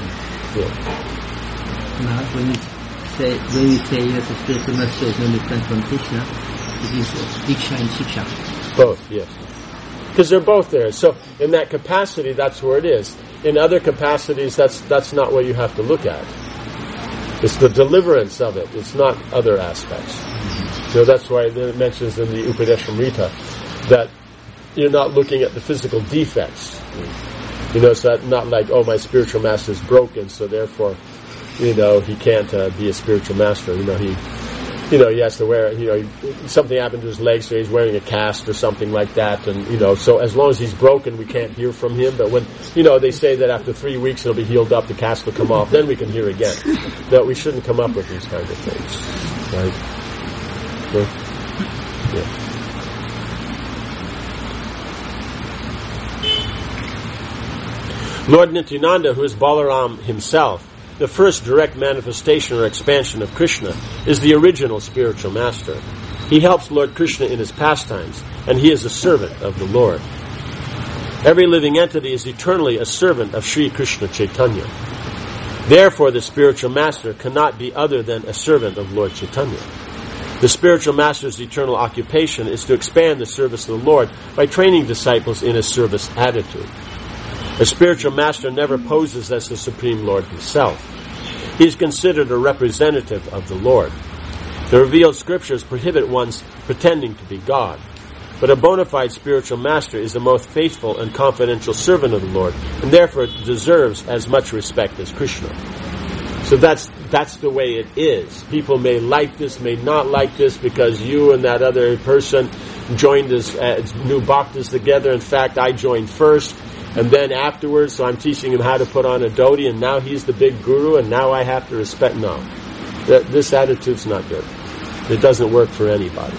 When we say that the spiritual master is only different from Krishna, it is Diksha and Shiksha. Both, yes. Because they're both there. So in that capacity, that's where it is. In other capacities, that's not what you have to look at. It's the deliverance of it. It's not other aspects. So that's why it mentions in the Upadeshamrita that you're not looking at the physical defects. It's not like, my spiritual master is broken, so therefore, he can't be a spiritual master. He has to wear, something happened to his legs, so he's wearing a cast or something like that, and, so as long as he's broken, we can't hear from him, but when, they say that after 3 weeks it'll be healed up, the cast will come off, then we can hear again. No, we shouldn't come up with these kinds of things, right? Yeah. Lord Nityananda, who is Balaram himself, the first direct manifestation or expansion of Krishna, is the original spiritual master. He helps Lord Krishna in his pastimes, and he is a servant of the Lord. Every living entity is eternally a servant of Sri Krishna Chaitanya. Therefore, the spiritual master cannot be other than a servant of Lord Chaitanya. The spiritual master's eternal occupation is to expand the service of the Lord by training disciples in a service attitude. A spiritual master never poses as the Supreme Lord himself. He is considered a representative of the Lord. The revealed scriptures prohibit one's pretending to be God. But a bona fide spiritual master is the most faithful and confidential servant of the Lord, and therefore deserves as much respect as Krishna. So that's the way it is. People may like this, may not like this, because you and that other person joined as new bhaktas together. In fact, I joined first, and then afterwards, so I'm teaching him how to put on a dhoti, and now he's the big guru, and now I have to respect. No. This attitude's not good. It doesn't work for anybody.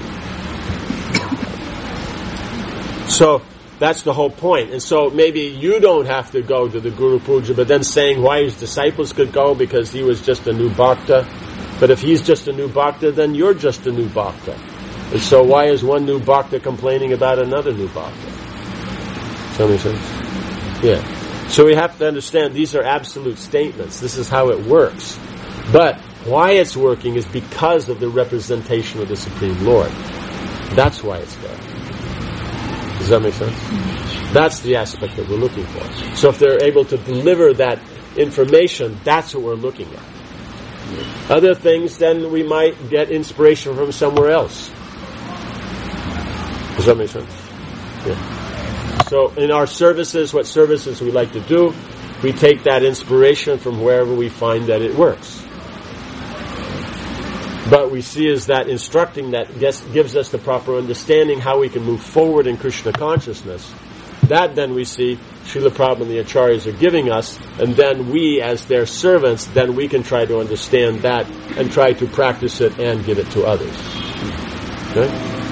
So that's the whole point. And so maybe you don't have to go to the Guru Puja, but then saying why his disciples could go because he was just a new bhakta. But if he's just a new bhakta, then you're just a new bhakta. And so why is one new bhakta complaining about another new bhakta? Does that make sense? Yeah. So we have to understand these are absolute statements. This is how it works. But why it's working is because of the representation of the Supreme Lord. That's why it's there. Does that make sense? That's the aspect that we're looking for. So if they're able to deliver that information, that's what we're looking at. Other things, then we might get inspiration from somewhere else. Does that make sense? Yeah. So in our services, what services we like to do, we take that inspiration from wherever we find that it works. But we see is that instructing that gives us the proper understanding how we can move forward in Krishna consciousness. That then we see Srila Prabhupada and the Acharyas are giving us, and then we as their servants, then we can try to understand that and try to practice it and give it to others. Okay?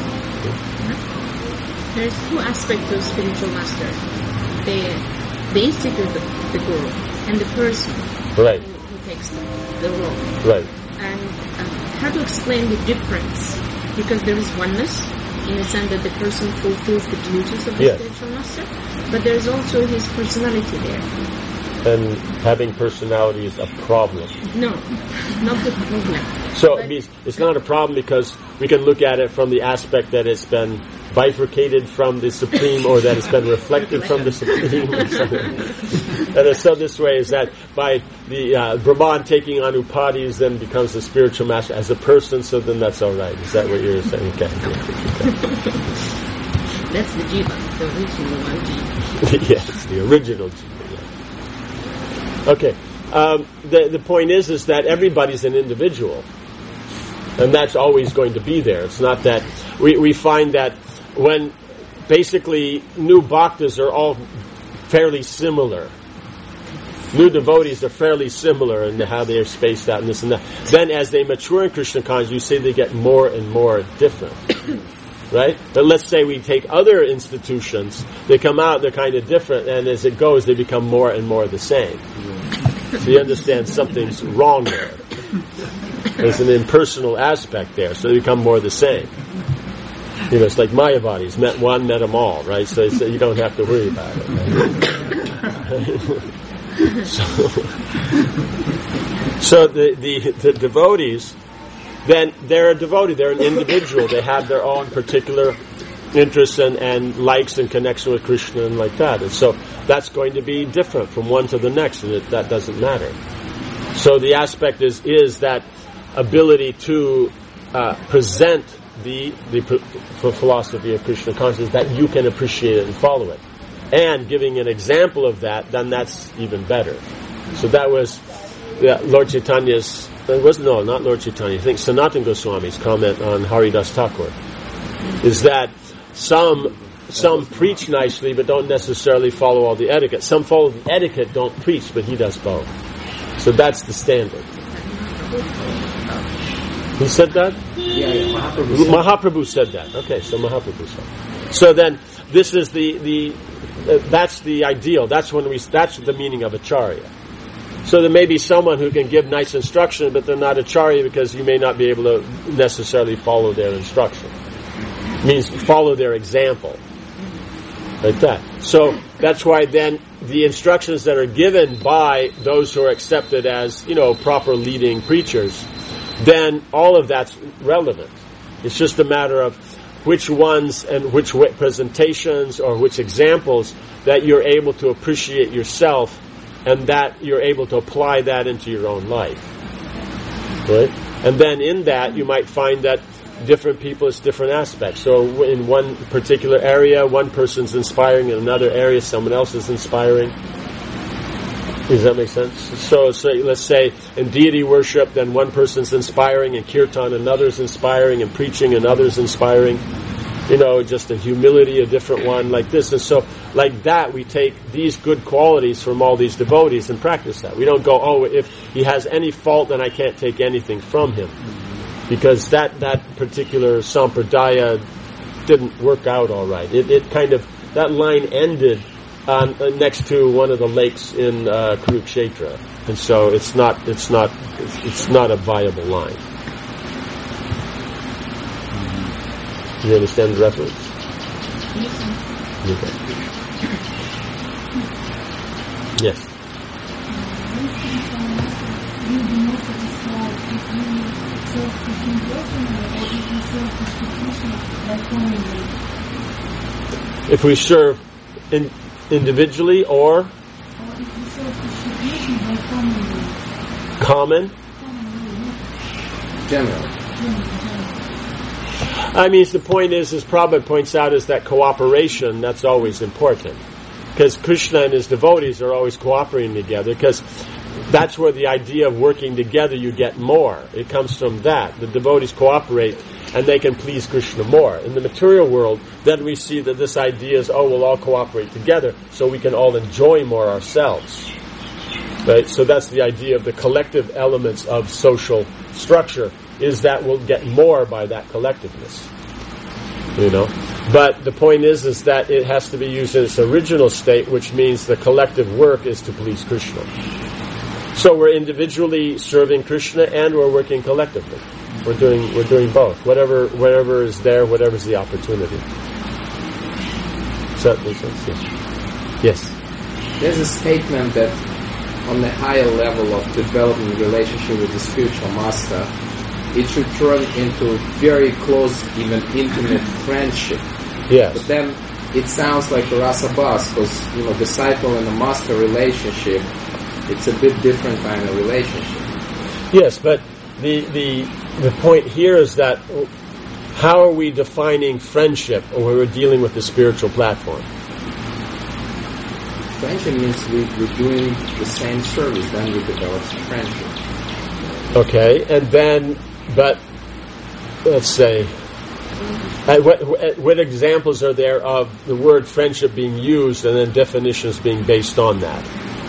There's two aspects of spiritual master. The institute of the guru and the person who takes the role. Right. And how to explain the difference, because there is oneness in the sense that the person fulfills the duties of the spiritual master, but there is also his personality there. And having personality is a problem. No, not the problem. So it means it's not a problem because we can look at it from the aspect that it's been bifurcated from the Supreme, or that it's been reflected from the Supreme. And so this way is that by the Brahman taking on upadhis then becomes the spiritual master as a person, so then that's all right. Is that what you're saying? Okay. That's the jiva, the original one jiva. Yes, the original jiva. Okay. The point is that everybody's an individual. And that's always going to be there. It's not that we find that when basically new bhaktas are all fairly similar. New devotees are fairly similar in how they are spaced out and this and that. Then as they mature in Krishna consciousness, you see they get more and more different. Right? But let's say we take other institutions, they come out, they're kind of different, and as it goes, they become more and more the same. So you understand something's wrong there. There's an impersonal aspect there, so they become more the same. You know, it's like Mayavadis, met one, met them all, right? So you don't have to worry about it. Right? So the devotees, then they're a devotee, they're an individual, they have their own particular interests and likes and connection with Krishna and like that. And so that's going to be different from one to the next, and that doesn't matter. So the aspect is that ability to present the philosophy of Krishna consciousness, that you can appreciate it and follow it. And giving an example of that, then that's even better. So that was Lord Chaitanya's, not Lord Chaitanya, I think Sanatana Goswami's comment on Haridas Thakur, is that some preach nicely but don't necessarily follow all the etiquette. Some follow the etiquette, don't preach, but he does both. So that's the standard. Who said that? Mahaprabhu said that. Okay, so Mahaprabhu said. So then, this is that's the ideal. That's the meaning of acharya. So there may be someone who can give nice instruction, but they're not acharya because you may not be able to necessarily follow their instruction. It means follow their example. Like that. So that's why then the instructions that are given by those who are accepted as, proper leading preachers, then all of that's relevant. It's just a matter of which ones and which presentations or which examples that you're able to appreciate yourself and that you're able to apply that into your own life. Right? And then in that you might find that different people, it's different aspects. So in one particular area, one person's inspiring, in another area, someone else is inspiring. Does that make sense? So let's say in deity worship, then one person's inspiring, in kirtan another's inspiring, in preaching another's inspiring. Just a humility, a different one, like this. And so, like that, we take these good qualities from all these devotees and practice that. We don't go, if he has any fault, then I can't take anything from him. Because that particular sampradaya didn't work out all right. It kind of, that line ended next to one of the lakes in Kurukshetra, and so it's not a viable line. Do you understand the reference? Okay. Yes. If we serve individually or common? General. I mean, the point is, as Prabhupada points out, is that cooperation, that's always important. Because Krishna and his devotees are always cooperating together, because that's where the idea of working together, you get more. It comes from that. The devotees cooperate, and they can please Krishna more. In the material world, then we see that this idea is, we'll all cooperate together, so we can all enjoy more ourselves. Right? So that's the idea of the collective elements of social structure, is that we'll get more by that collectiveness. But the point is that it has to be used in its original state, which means the collective work is to please Krishna. So we're individually serving Krishna and we're working collectively. We're doing both. Whatever is there, whatever's the opportunity. Does that make sense? Yes. There's a statement that on the higher level of developing relationship with the spiritual master, it should turn into very close, even intimate friendship. Yes. But then it sounds like a rasabas, because disciple and the master relationship, it's a bit different kind of relationship. Yes, but the point here is that how are we defining friendship when we're dealing with the spiritual platform? Friendship means we're doing the same service, then we develop friendship. Okay, and then, but let's say, what examples are there of the word friendship being used and then definitions being based on that?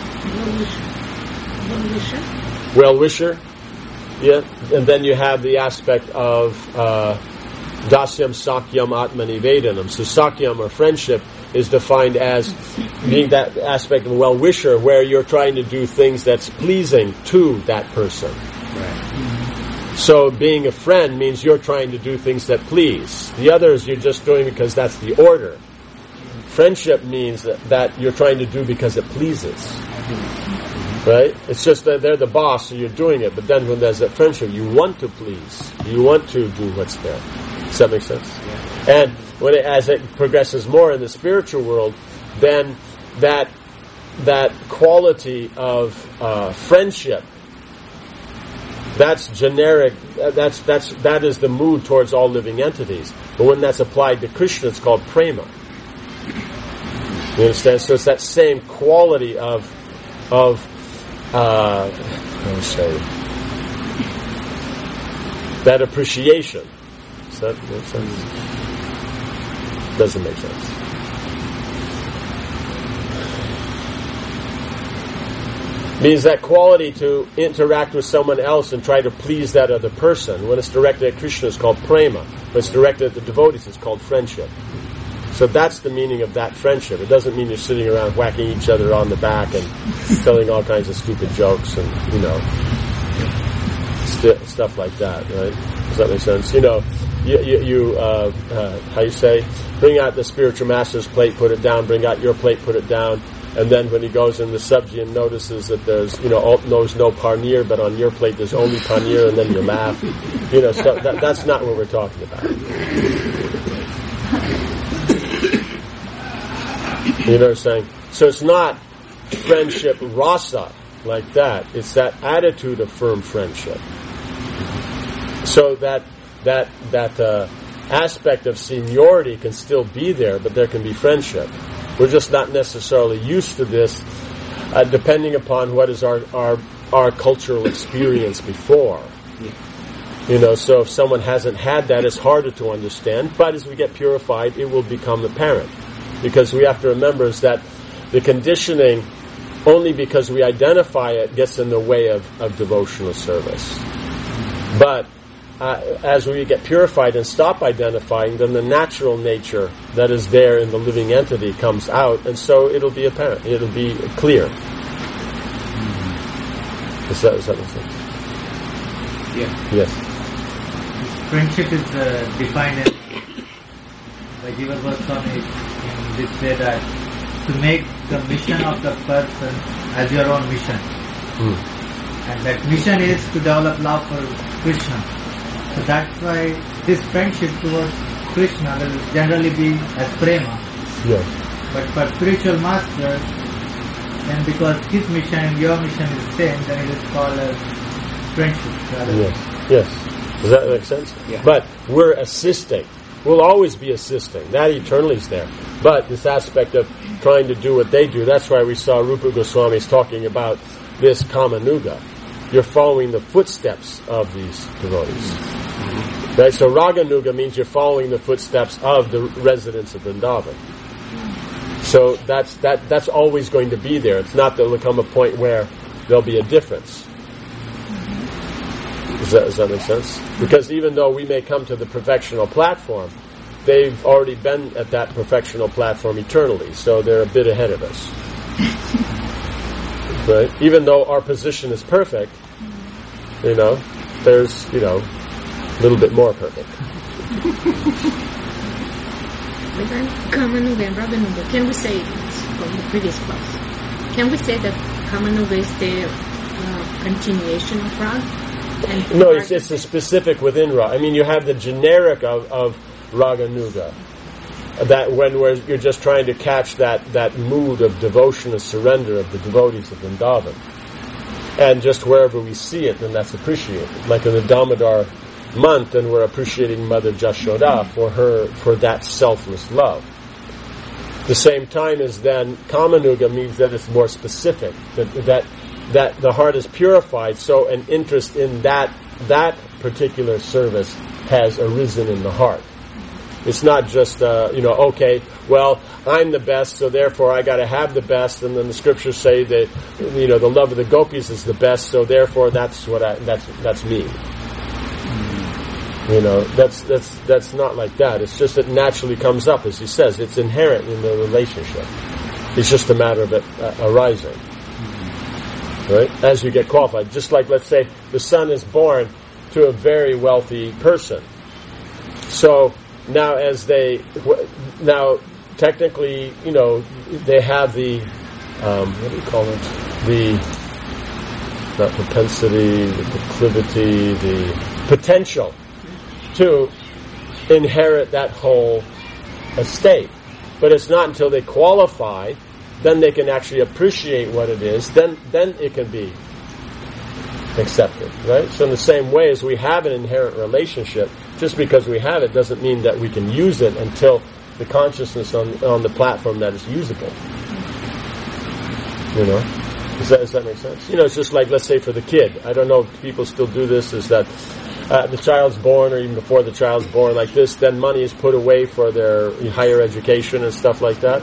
Well-wisher. Yeah. And then you have the aspect of dasyam sakyam atmanivedanam. So sakyam, or friendship, is defined as being that aspect of a well-wisher where you're trying to do things that's pleasing to that person. Right. So being a friend means you're trying to do things that please. The others you're just doing because that's the order. Friendship means that you're trying to do because it pleases. Right? It's just that they're the boss, so you're doing it. But then when there's that friendship, you want to please. You want to do what's there. Does that make sense? Yeah. And as it progresses more in the spiritual world, then that quality of friendship, that's generic. That is the mood towards all living entities. But when that's applied to Krishna, it's called prema. You understand? So it's that same quality of that appreciation. Does that make sense? Doesn't make sense. Means that quality to interact with someone else and try to please that other person. When it's directed at Krishna, it's called prema. When it's directed at the devotees, it's called friendship. So that's the meaning of that friendship. It doesn't mean you're sitting around whacking each other on the back and telling all kinds of stupid jokes and, stuff like that, right? Does that make sense? How you say? Bring out the spiritual master's plate, put it down. Bring out your plate, put it down. And then when he goes in the sabji and notices that there's, knows no paneer, but on your plate there's only paneer, and then you laugh. So that's not what we're talking about. You know what I'm saying? So it's not friendship rasa like that. It's that attitude of firm friendship. So that aspect of seniority can still be there, but there can be friendship. We're just not necessarily used to this, depending upon what is our cultural experience before. So if someone hasn't had that, it's harder to understand. But as we get purified, it will become apparent. Because we have to remember is that the conditioning, only because we identify it, gets in the way of devotional service. But as we get purified and stop identifying, then the natural nature that is there in the living entity comes out, and so it'll be apparent. It'll be clear. Does that make sense? Yeah. Yes. Friendship is defined as, by Jiva Goswami in this way, that to make the mission of the person as your own mission. And that mission is to develop love for Krishna. So that's why this friendship towards Krishna will generally be as prema. Yes. But for spiritual master, then because his mission and your mission is the same, then it is called as friendship. Yes. Does that make sense? Yeah. But we're assisting. We'll always be assisting. That eternally is there. But this aspect of trying to do what they do, that's why we saw Rupa Goswami's talking about this Kamanuga. You're following the footsteps of these devotees. Right? So Raganuga means you're following the footsteps of the residents of Vrindavan. So that's always going to be there. It's not that there'll come a point where there'll be a difference. Does that make sense? Because even though we may come to the perfectional platform, they've already been at that perfectional platform eternally, so they're a bit ahead of us. Right? Even though our position is perfect, there's, a little bit more perfect. Regarding Kamanuga and Raganuga, can we say, from the previous class, can we say that Kamanuga is the continuation of Rag? No, it's a specific within Rag. I mean, you have the generic of Raganuga. That when you're just trying to catch that mood of devotion and surrender of the devotees of Vrindavan. And just wherever we see it, then that's appreciated. Like in the Damodar month, then we're appreciating Mother Jashoda for that selfless love. At the same time as then Kamanuga means that it's more specific, that the heart is purified, so an interest in that particular service has arisen in the heart. It's not just, okay, well, I'm the best, so therefore I got to have the best, and then the scriptures say that, the love of the gopis is the best, so therefore that's me. That's not like that. It's just it naturally comes up, as he says. It's inherent in the relationship. It's just a matter of it arising. Right? As you get qualified. Just like, let's say, the son is born to a very wealthy person. So, now technically, they have the, what do you call it? Not propensity, the proclivity, the potential to inherit that whole estate. But it's not until they qualify, then they can actually appreciate what it is, then it can be accepted, right? So in the same way as we have an inherent relationship, just because we have it doesn't mean that we can use it until the consciousness on the platform that is usable. Does that make sense? It's just like, let's say for the kid, I don't know if people still do this, is that the child's born, or even before the child's born like this, then money is put away for their higher education and stuff like that.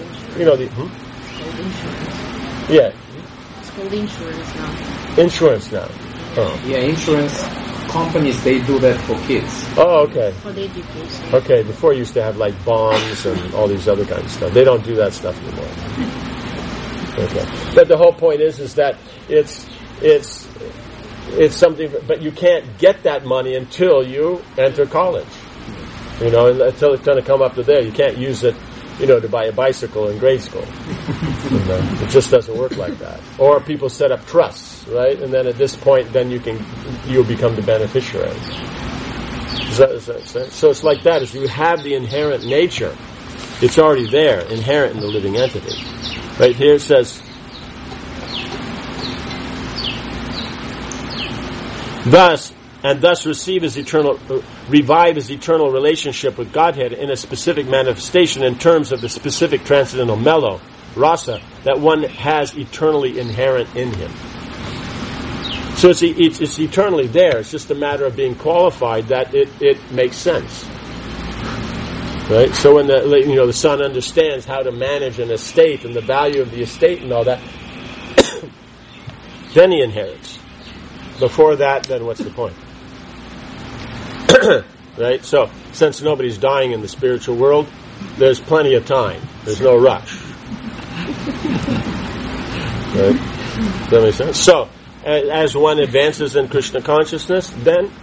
Yeah. It's called insurance now. Insurance now. Oh. Yeah, insurance companies, they do that for kids. Oh, okay. For the education. Okay, before you used to have like bonds and all these other kinds of stuff. They don't do that stuff anymore. Okay. But the whole point is that it's something, but you can't get that money until you enter college. Until it's going to come up to there. You can't use it, to buy a bicycle in grade school. It just doesn't work like that. Or people set up trusts, right? And then at this point, then you'll become the beneficiary. Is that sense? So it's like that. If you have the inherent nature, it's already there, inherent in the living entity. Right here it says, thus revive his eternal relationship with Godhead in a specific manifestation in terms of the specific transcendental mellow, rasa, that one has eternally inherent in him. So it's eternally there. It's just a matter of being qualified that it makes sense. Right? So when the son understands how to manage an estate and the value of the estate and all that, then he inherits. Before that, then what's the point? Right? So, since nobody's dying in the spiritual world, there's plenty of time. There's no rush. Right? Does that make sense? So, as one advances in Krishna consciousness, then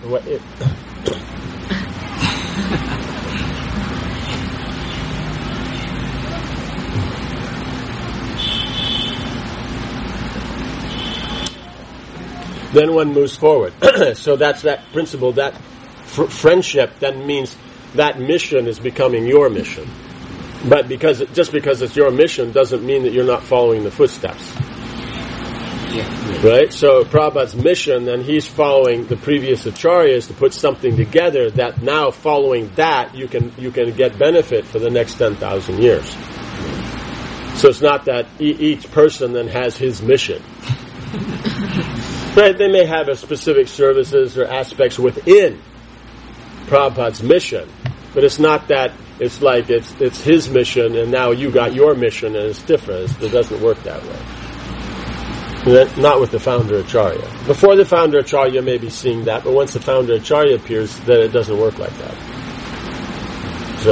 then one moves forward. So that's that principle, that friendship then means that mission is becoming your mission. But just because it's your mission doesn't mean that you're not following the footsteps. Yeah. Right? So Prabhupada's mission, then he's following the previous acharyas to put something together that now following that you can get benefit for the next 10,000 years. So it's not that each person then has his mission. Right? They may have a specific services or aspects within Prabhupada's mission, but it's not that it's like it's his mission and now you got your mission and it's different. It doesn't work that way. Not with the founder acharya. Before the founder acharya may be seeing that, but once the founder acharya appears, then it doesn't work like that. So,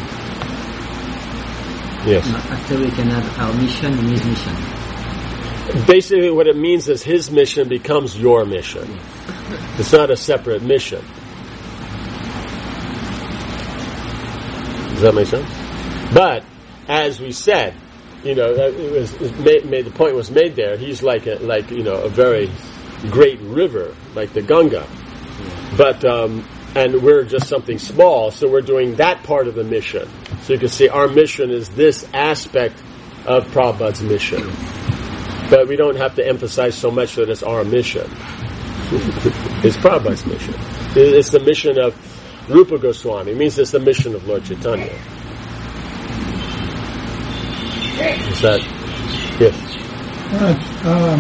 yes. After we can have our mission and his mission. Basically, what it means is his mission becomes your mission. It's not a separate mission. Does that make sense? But as we said, the point was made there. He's like a very great river, like the Ganga. But and we're just something small, so we're doing that part of the mission. So you can see our mission is this aspect of Prabhupada's mission. But we don't have to emphasize so much that it's our mission. It's Prabhupada's mission. It's the mission of Rupa Goswami. It means it's the mission of Lord Chaitanya. Is that... Yes.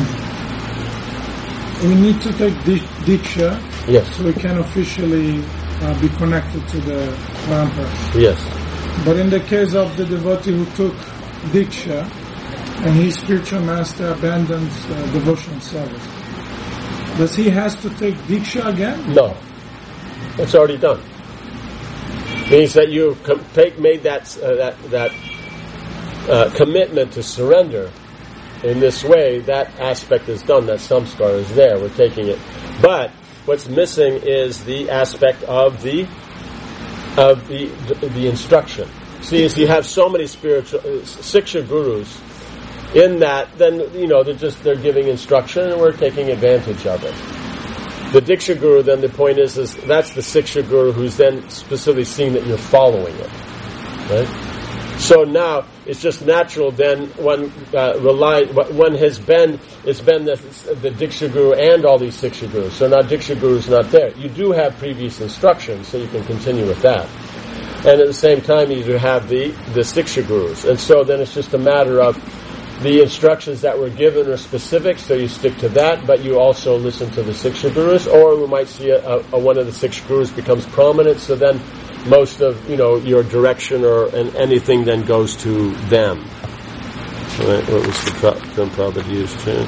We need to take Diksha. Yes. So we can officially be connected to the parampara. Yes. But in the case of the devotee who took Diksha and his spiritual master abandons devotional service, does he has to take Diksha again? No. It's already done. Means that you made that commitment to surrender. In this way, that aspect is done. That samskar is there. We're taking it. But what's missing is the aspect of the instruction. See, as you have so many spiritual Siksha gurus, in that, then they're giving instruction, and we're taking advantage of it. The Diksha Guru, then the point is that's the Siksha Guru who's then specifically seeing that you're following it, right? So now it's just natural. Then one has been the Diksha Guru and all these Siksha Gurus. So now Diksha Guru is not there. You do have previous instructions, so you can continue with that. And at the same time, you do have the Siksha Gurus, and so then it's just a matter of the instructions that were given are specific, so you stick to that, but you also listen to the Siksha Gurus, or we might see one of the Siksha Gurus becomes prominent, so then most of your direction and anything then goes to them. Right, what was the term Prabhupada used too?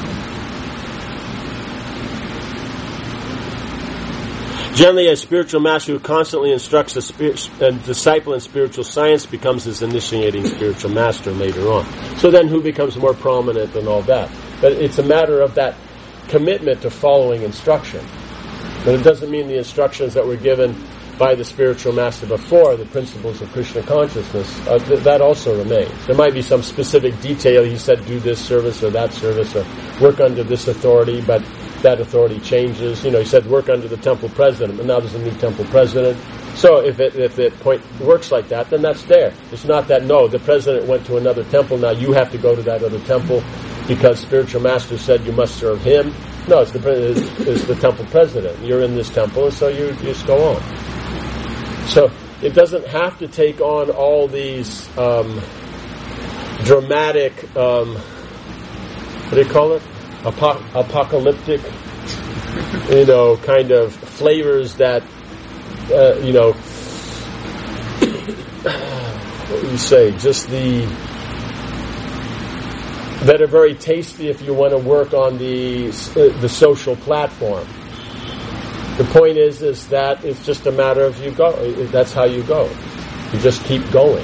Generally, a spiritual master who constantly instructs a disciple in spiritual science becomes his initiating spiritual master later on. So then who becomes more prominent and all that? But it's a matter of that commitment to following instruction. But it doesn't mean the instructions that were given by the spiritual master before, the principles of Krishna consciousness, that also remains. There might be some specific detail. He said do this service or that service or work under this authority, but that authority changes. He said work under the temple president, but now there's a new temple president. So if the point works like that, then that's there. It's not that, no, the president went to another temple, now you have to go to that other temple because spiritual master said you must serve him. No, it's the temple president. You're in this temple, and so you just go on. So it doesn't have to take on all these dramatic, what do you call it? Apocalyptic, kind of flavors that, what do you say? Just that are very tasty if you want to work on the social platform. The point is that it's just a matter of you go. That's how you go. You just keep going.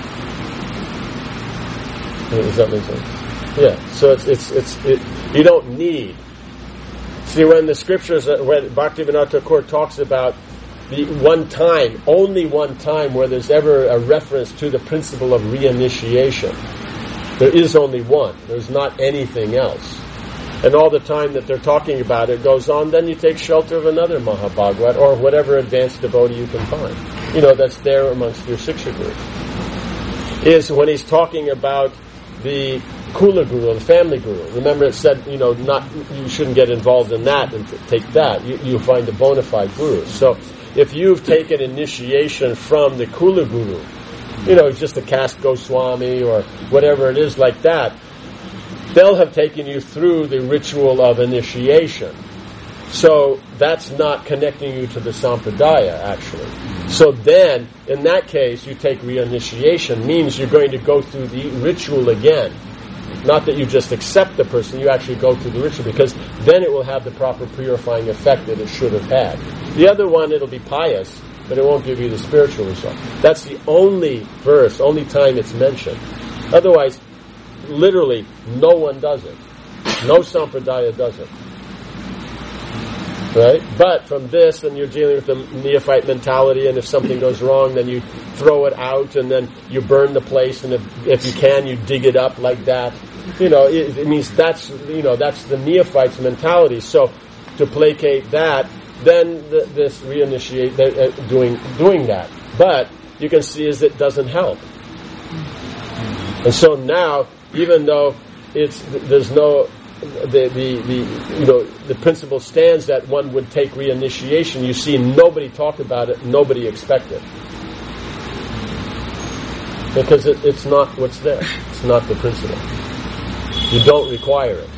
Does that make sense? Yeah. So you don't need. See, when the scriptures, when Bhaktivinoda Thakur talks about the only one time where there's ever a reference to the principle of reinitiation. There is only one. There's not anything else. And all the time that they're talking about it goes on, then you take shelter of another Mahabhagavad or whatever advanced devotee you can find. That's there amongst your Siksha group. Is when he's talking about the Kula Guru, the family Guru. Remember it said, you shouldn't get involved in that and take that. You find the bona fide Guru. So if you've taken initiation from the Kula Guru, just a caste Goswami or whatever it is like that, they'll have taken you through the ritual of initiation. So that's not connecting you to the Sampradaya, actually. So then, in that case, you take reinitiation, means you're going to go through the ritual again. Not that you just accept the person, you actually go through the ritual, because then it will have the proper purifying effect that it should have had. The other one, it'll be pious, but it won't give you the spiritual result. That's the only verse, only time it's mentioned. Otherwise, literally, no one does it. No Sampradaya does it. Right? But from this, then you're dealing with the neophyte mentality, and if something goes wrong, then you throw it out, and then you burn the place, and if you can, you dig it up like that. It means that's the neophyte's mentality. So to placate that, then this reinitiate doing that. But you can see is it doesn't help. And so now, even though there's no the principle stands that one would take reinitiation, you see nobody talk about it, nobody expect it. Because it's not what's there. It's not the principle. You don't require it.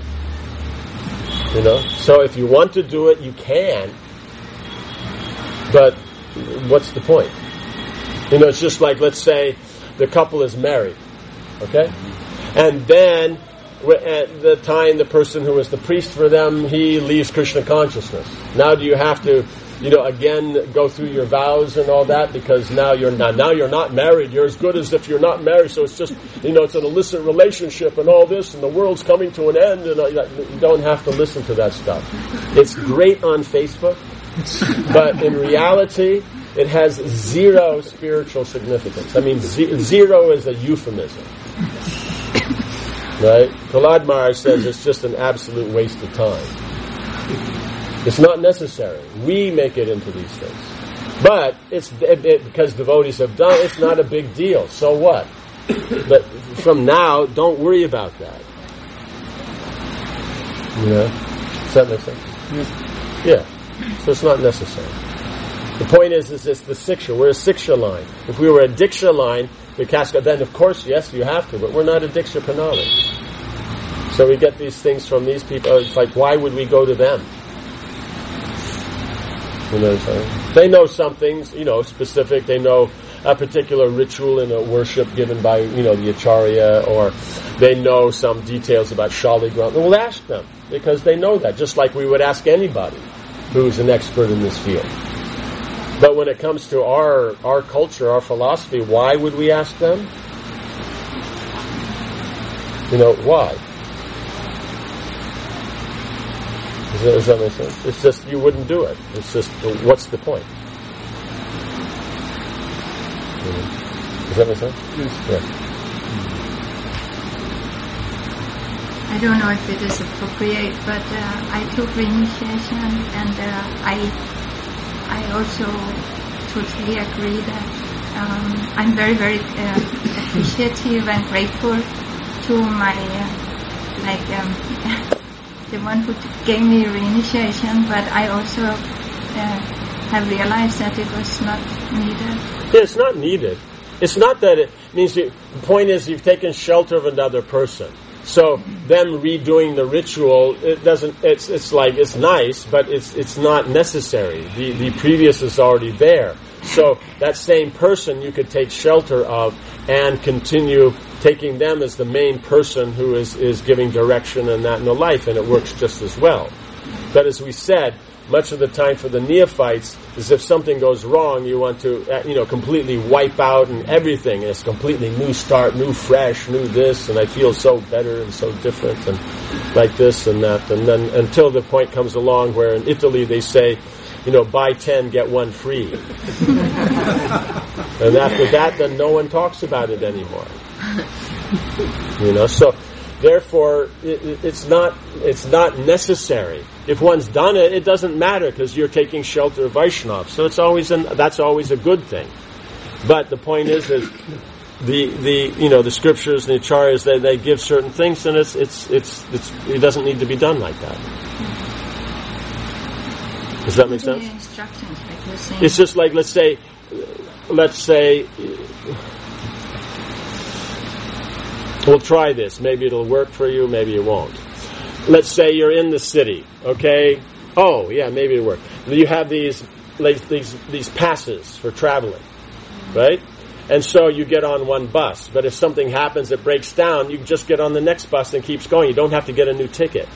So if you want to do it, you can. But what's the point? It's just like, let's say the couple is married, okay? And then at the time the person who was the priest for them, he leaves Krishna consciousness. Now do you have to, again go through your vows and all that, because now you're not married. You're as good as if you're not married. So it's just, it's an illicit relationship and all this, and the world's coming to an end, and you don't have to listen to that stuff. It's great on Facebook, but in reality, it has zero spiritual significance. I mean, zero is a euphemism. Right? Prahlad Maharaj says it's just an absolute waste of time. It's not necessary. We make it into these things. But because devotees have done it, it's not a big deal. So what? But from now, don't worry about that. Does that make sense? Yeah. So it's not necessary. The point is it's the Siksha. We're a Siksha line. If we were a Diksha line, then of course, yes, you have to, but we're not a Diksha Pranali. So we get these things from these people. It's like, why would we go to them? You know what I'm saying? They know something, specific. They know a particular ritual in a worship given by, the Acharya, or they know some details about Shaligram. We'll ask them, because they know that, just like we would ask anybody who's an expert in this field. But when it comes to our culture, our philosophy, why would we ask them? Why? Does that make sense? It's just, you wouldn't do it. It's just, what's the point? Does that make sense? Yes. Yeah. I don't know if it is appropriate, but I took reinitiation, and I also totally agree that I'm very, very appreciative and grateful to my the one who gave me reinitiation, but I also have realized that it was not needed. Yeah, it's not needed. It's not that it means the point is you've taken shelter of another person. So them redoing the ritual, it doesn't. It's like it's nice, but it's not necessary. The previous is already there. So that same person you could take shelter of and continue taking them as the main person who is giving direction and that in the life, and it works just as well. But as we said, much of the time for the neophytes is if something goes wrong, you want to completely wipe out and everything. And it's completely new start, new fresh, new this, and I feel so better and so different and like this and that. And then until the point comes along where in Italy they say, buy 10, get 1 free. And after that, then no one talks about it anymore. So therefore, it's not necessary. If one's done it, it doesn't matter because you're taking shelter of Vaishnava. So that's always a good thing. But the point is the scriptures and the acharyas they give certain things, and it doesn't need to be done like that. Does that make sense? Instructions, like you're saying. It's just like let's say. We'll try this. Maybe it'll work for you, maybe it won't. Let's say you're in the city, okay? Oh, yeah, maybe it'll work. You have these passes for traveling, right? And so you get on one bus. But if something happens that breaks down, you just get on the next bus and keeps going. You don't have to get a new ticket.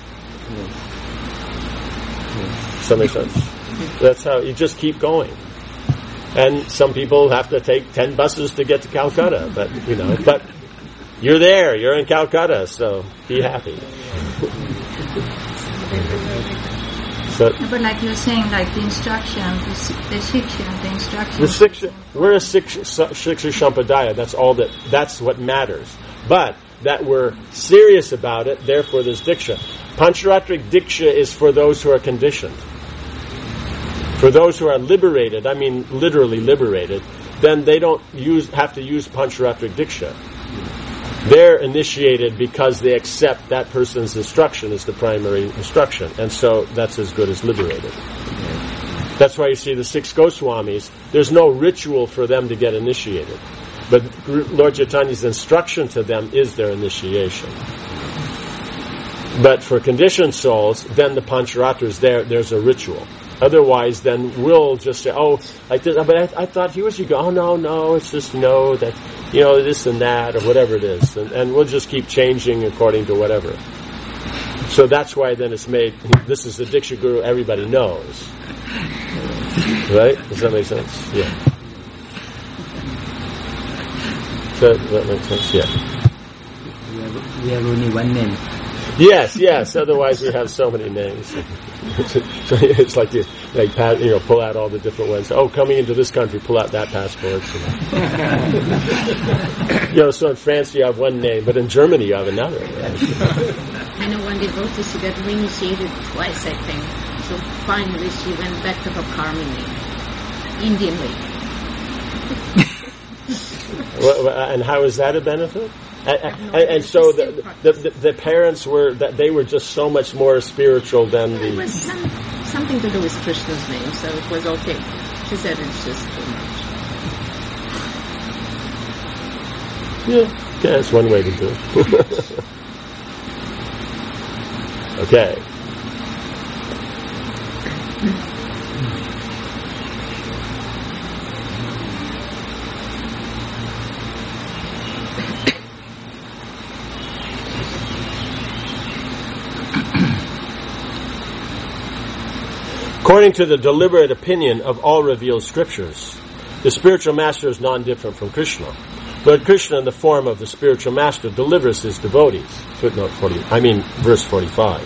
Does that make sense? That's how you just keep going. And some people have to take 10 buses to get to Calcutta, but you're there, you're in Calcutta, so be happy. But like you're saying, like the instruction, the Shiksha, the instruction. The Shiksha, we're a Shiksha Sampradaya, that's what matters. But that we're serious about it, therefore there's Diksha. Pancharatric Diksha is for those who are conditioned. For those who are liberated, I mean literally liberated, then they don't have to use Pancharatric Diksha. They're initiated because they accept that person's instruction as the primary instruction, and so that's as good as liberated. That's why you see the 6 Goswamis, there's no ritual for them to get initiated. But Lord Chaitanya's instruction to them is their initiation. But for conditioned souls, then the Pancharatra is there's a ritual. Otherwise, then we'll just say, oh, like this, but I thought he was your God. Oh, no, it's just that, this and that, or whatever it is. And we'll just keep changing according to whatever. So that's why then it's made, this is the Diksha Guru everybody knows. Right? Does that make sense? Yeah. Does that make sense? Yeah. We have only one name. Yes. Otherwise, we have so many names. So it's like you pull out all the different ones. Oh, coming into this country, pull out that passport. So in France you have one name, but in Germany you have another. I know one devotee, she got reinitiated twice, I think. So finally she went back to her karma name, Indian way. And how is that a benefit? And so the parents they were just so much more spiritual than the. It was something to do with Krishna's name, so it was okay. She said it's just too much. Yeah, that's one way to do it. Okay. According to the deliberate opinion of all revealed scriptures, the spiritual master is non-different from Krishna. Lord Krishna, in the form of the spiritual master, delivers his devotees. Verse 45.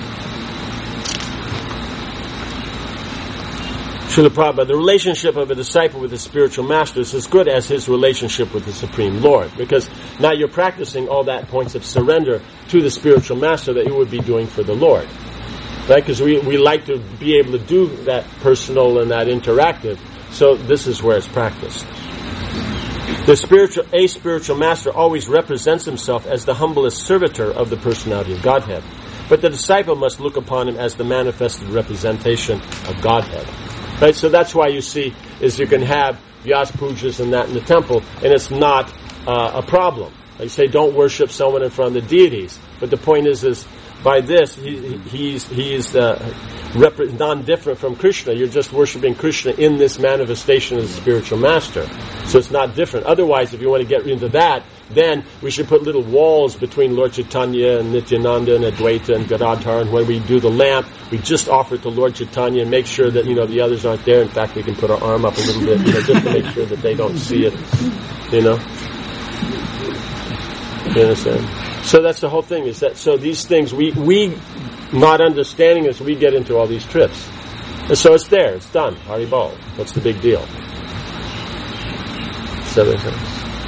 Srila Prabhupada, the relationship of a disciple with his spiritual master is as good as his relationship with the Supreme Lord, because now you're practicing all that points of surrender to the spiritual master that you would be doing for the Lord. Right? Because we like to be able to do that personal and that interactive. So this is where it's practiced. A spiritual master always represents himself as the humblest servitor of the personality of Godhead. But the disciple must look upon him as the manifested representation of Godhead. Right? So that's why you see is you can have Vyas Pujas and that in the temple, and it's not a problem. Like you say, don't worship someone in front of the deities. But the point is by this, he's non-different from Krishna. You're just worshiping Krishna in this manifestation of the spiritual master. So it's not different. Otherwise, if you want to get into that, then we should put little walls between Lord Chaitanya and Nityananda and Advaita and Gadadhar. And when we do the lamp, we just offer it to Lord Chaitanya and make sure that, the others aren't there. In fact, we can put our arm up a little bit, just to make sure that they don't see it, You understand? So that's the whole thing, is that, so these things, we not understanding this, we get into all these trips. And so it's there, it's done, Haribol. What's the big deal? 7 times.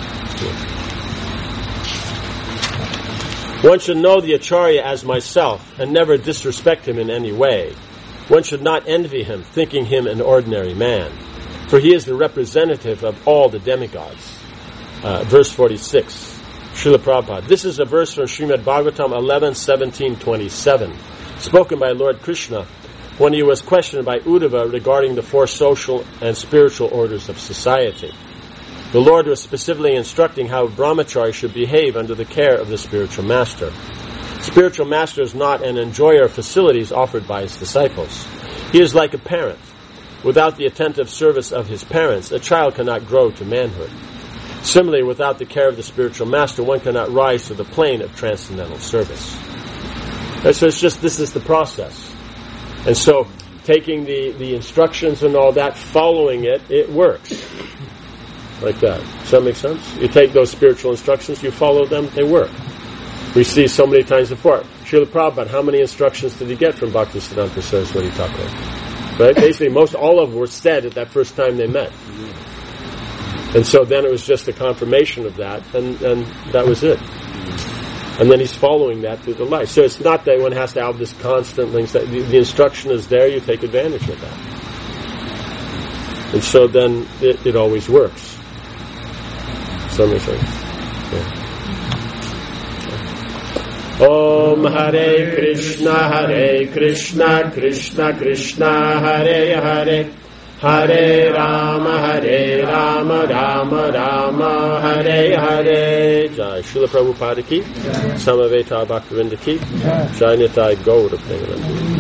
One should know the Acharya as myself, and never disrespect him in any way. One should not envy him, thinking him an ordinary man, for he is the representative of all the demigods. Verse 46. Srila Prabhupada. This is a verse from Srimad Bhagavatam 11:17-27, spoken by Lord Krishna when he was questioned by Uddhava regarding the 4 social and spiritual orders of society. The Lord was specifically instructing how a brahmachari should behave under the care of the spiritual master. Spiritual master is not an enjoyer of facilities offered by his disciples. He is like a parent. Without the attentive service of his parents, a child cannot grow to manhood. Similarly, without the care of the spiritual master, one cannot rise to the plane of transcendental service. And so this is the process. And so, taking the instructions and all that, following it works. Like that. Does that make sense? You take those spiritual instructions, you follow them, they work. We see so many times before. Srila Prabhupada, how many instructions did he get from Bhaktisiddhanta Saraswati Thakur? Right? Basically, all of them were said at that first time they met. And so then it was just a confirmation of that, and that was it. And then he's following that through the life. So it's not that one has to have this constant links. The instruction is there, you take advantage of that. And so then it always works. So many things. Yeah. Om Hare Krishna, Krishna Krishna, Hare Hare, Hare Rama, Rama Rama, Hare Hare. Jai Srila Prabhupada ki, Samaveta Bhaktivinoda ki, Jai Nitai Gaura Premanandi.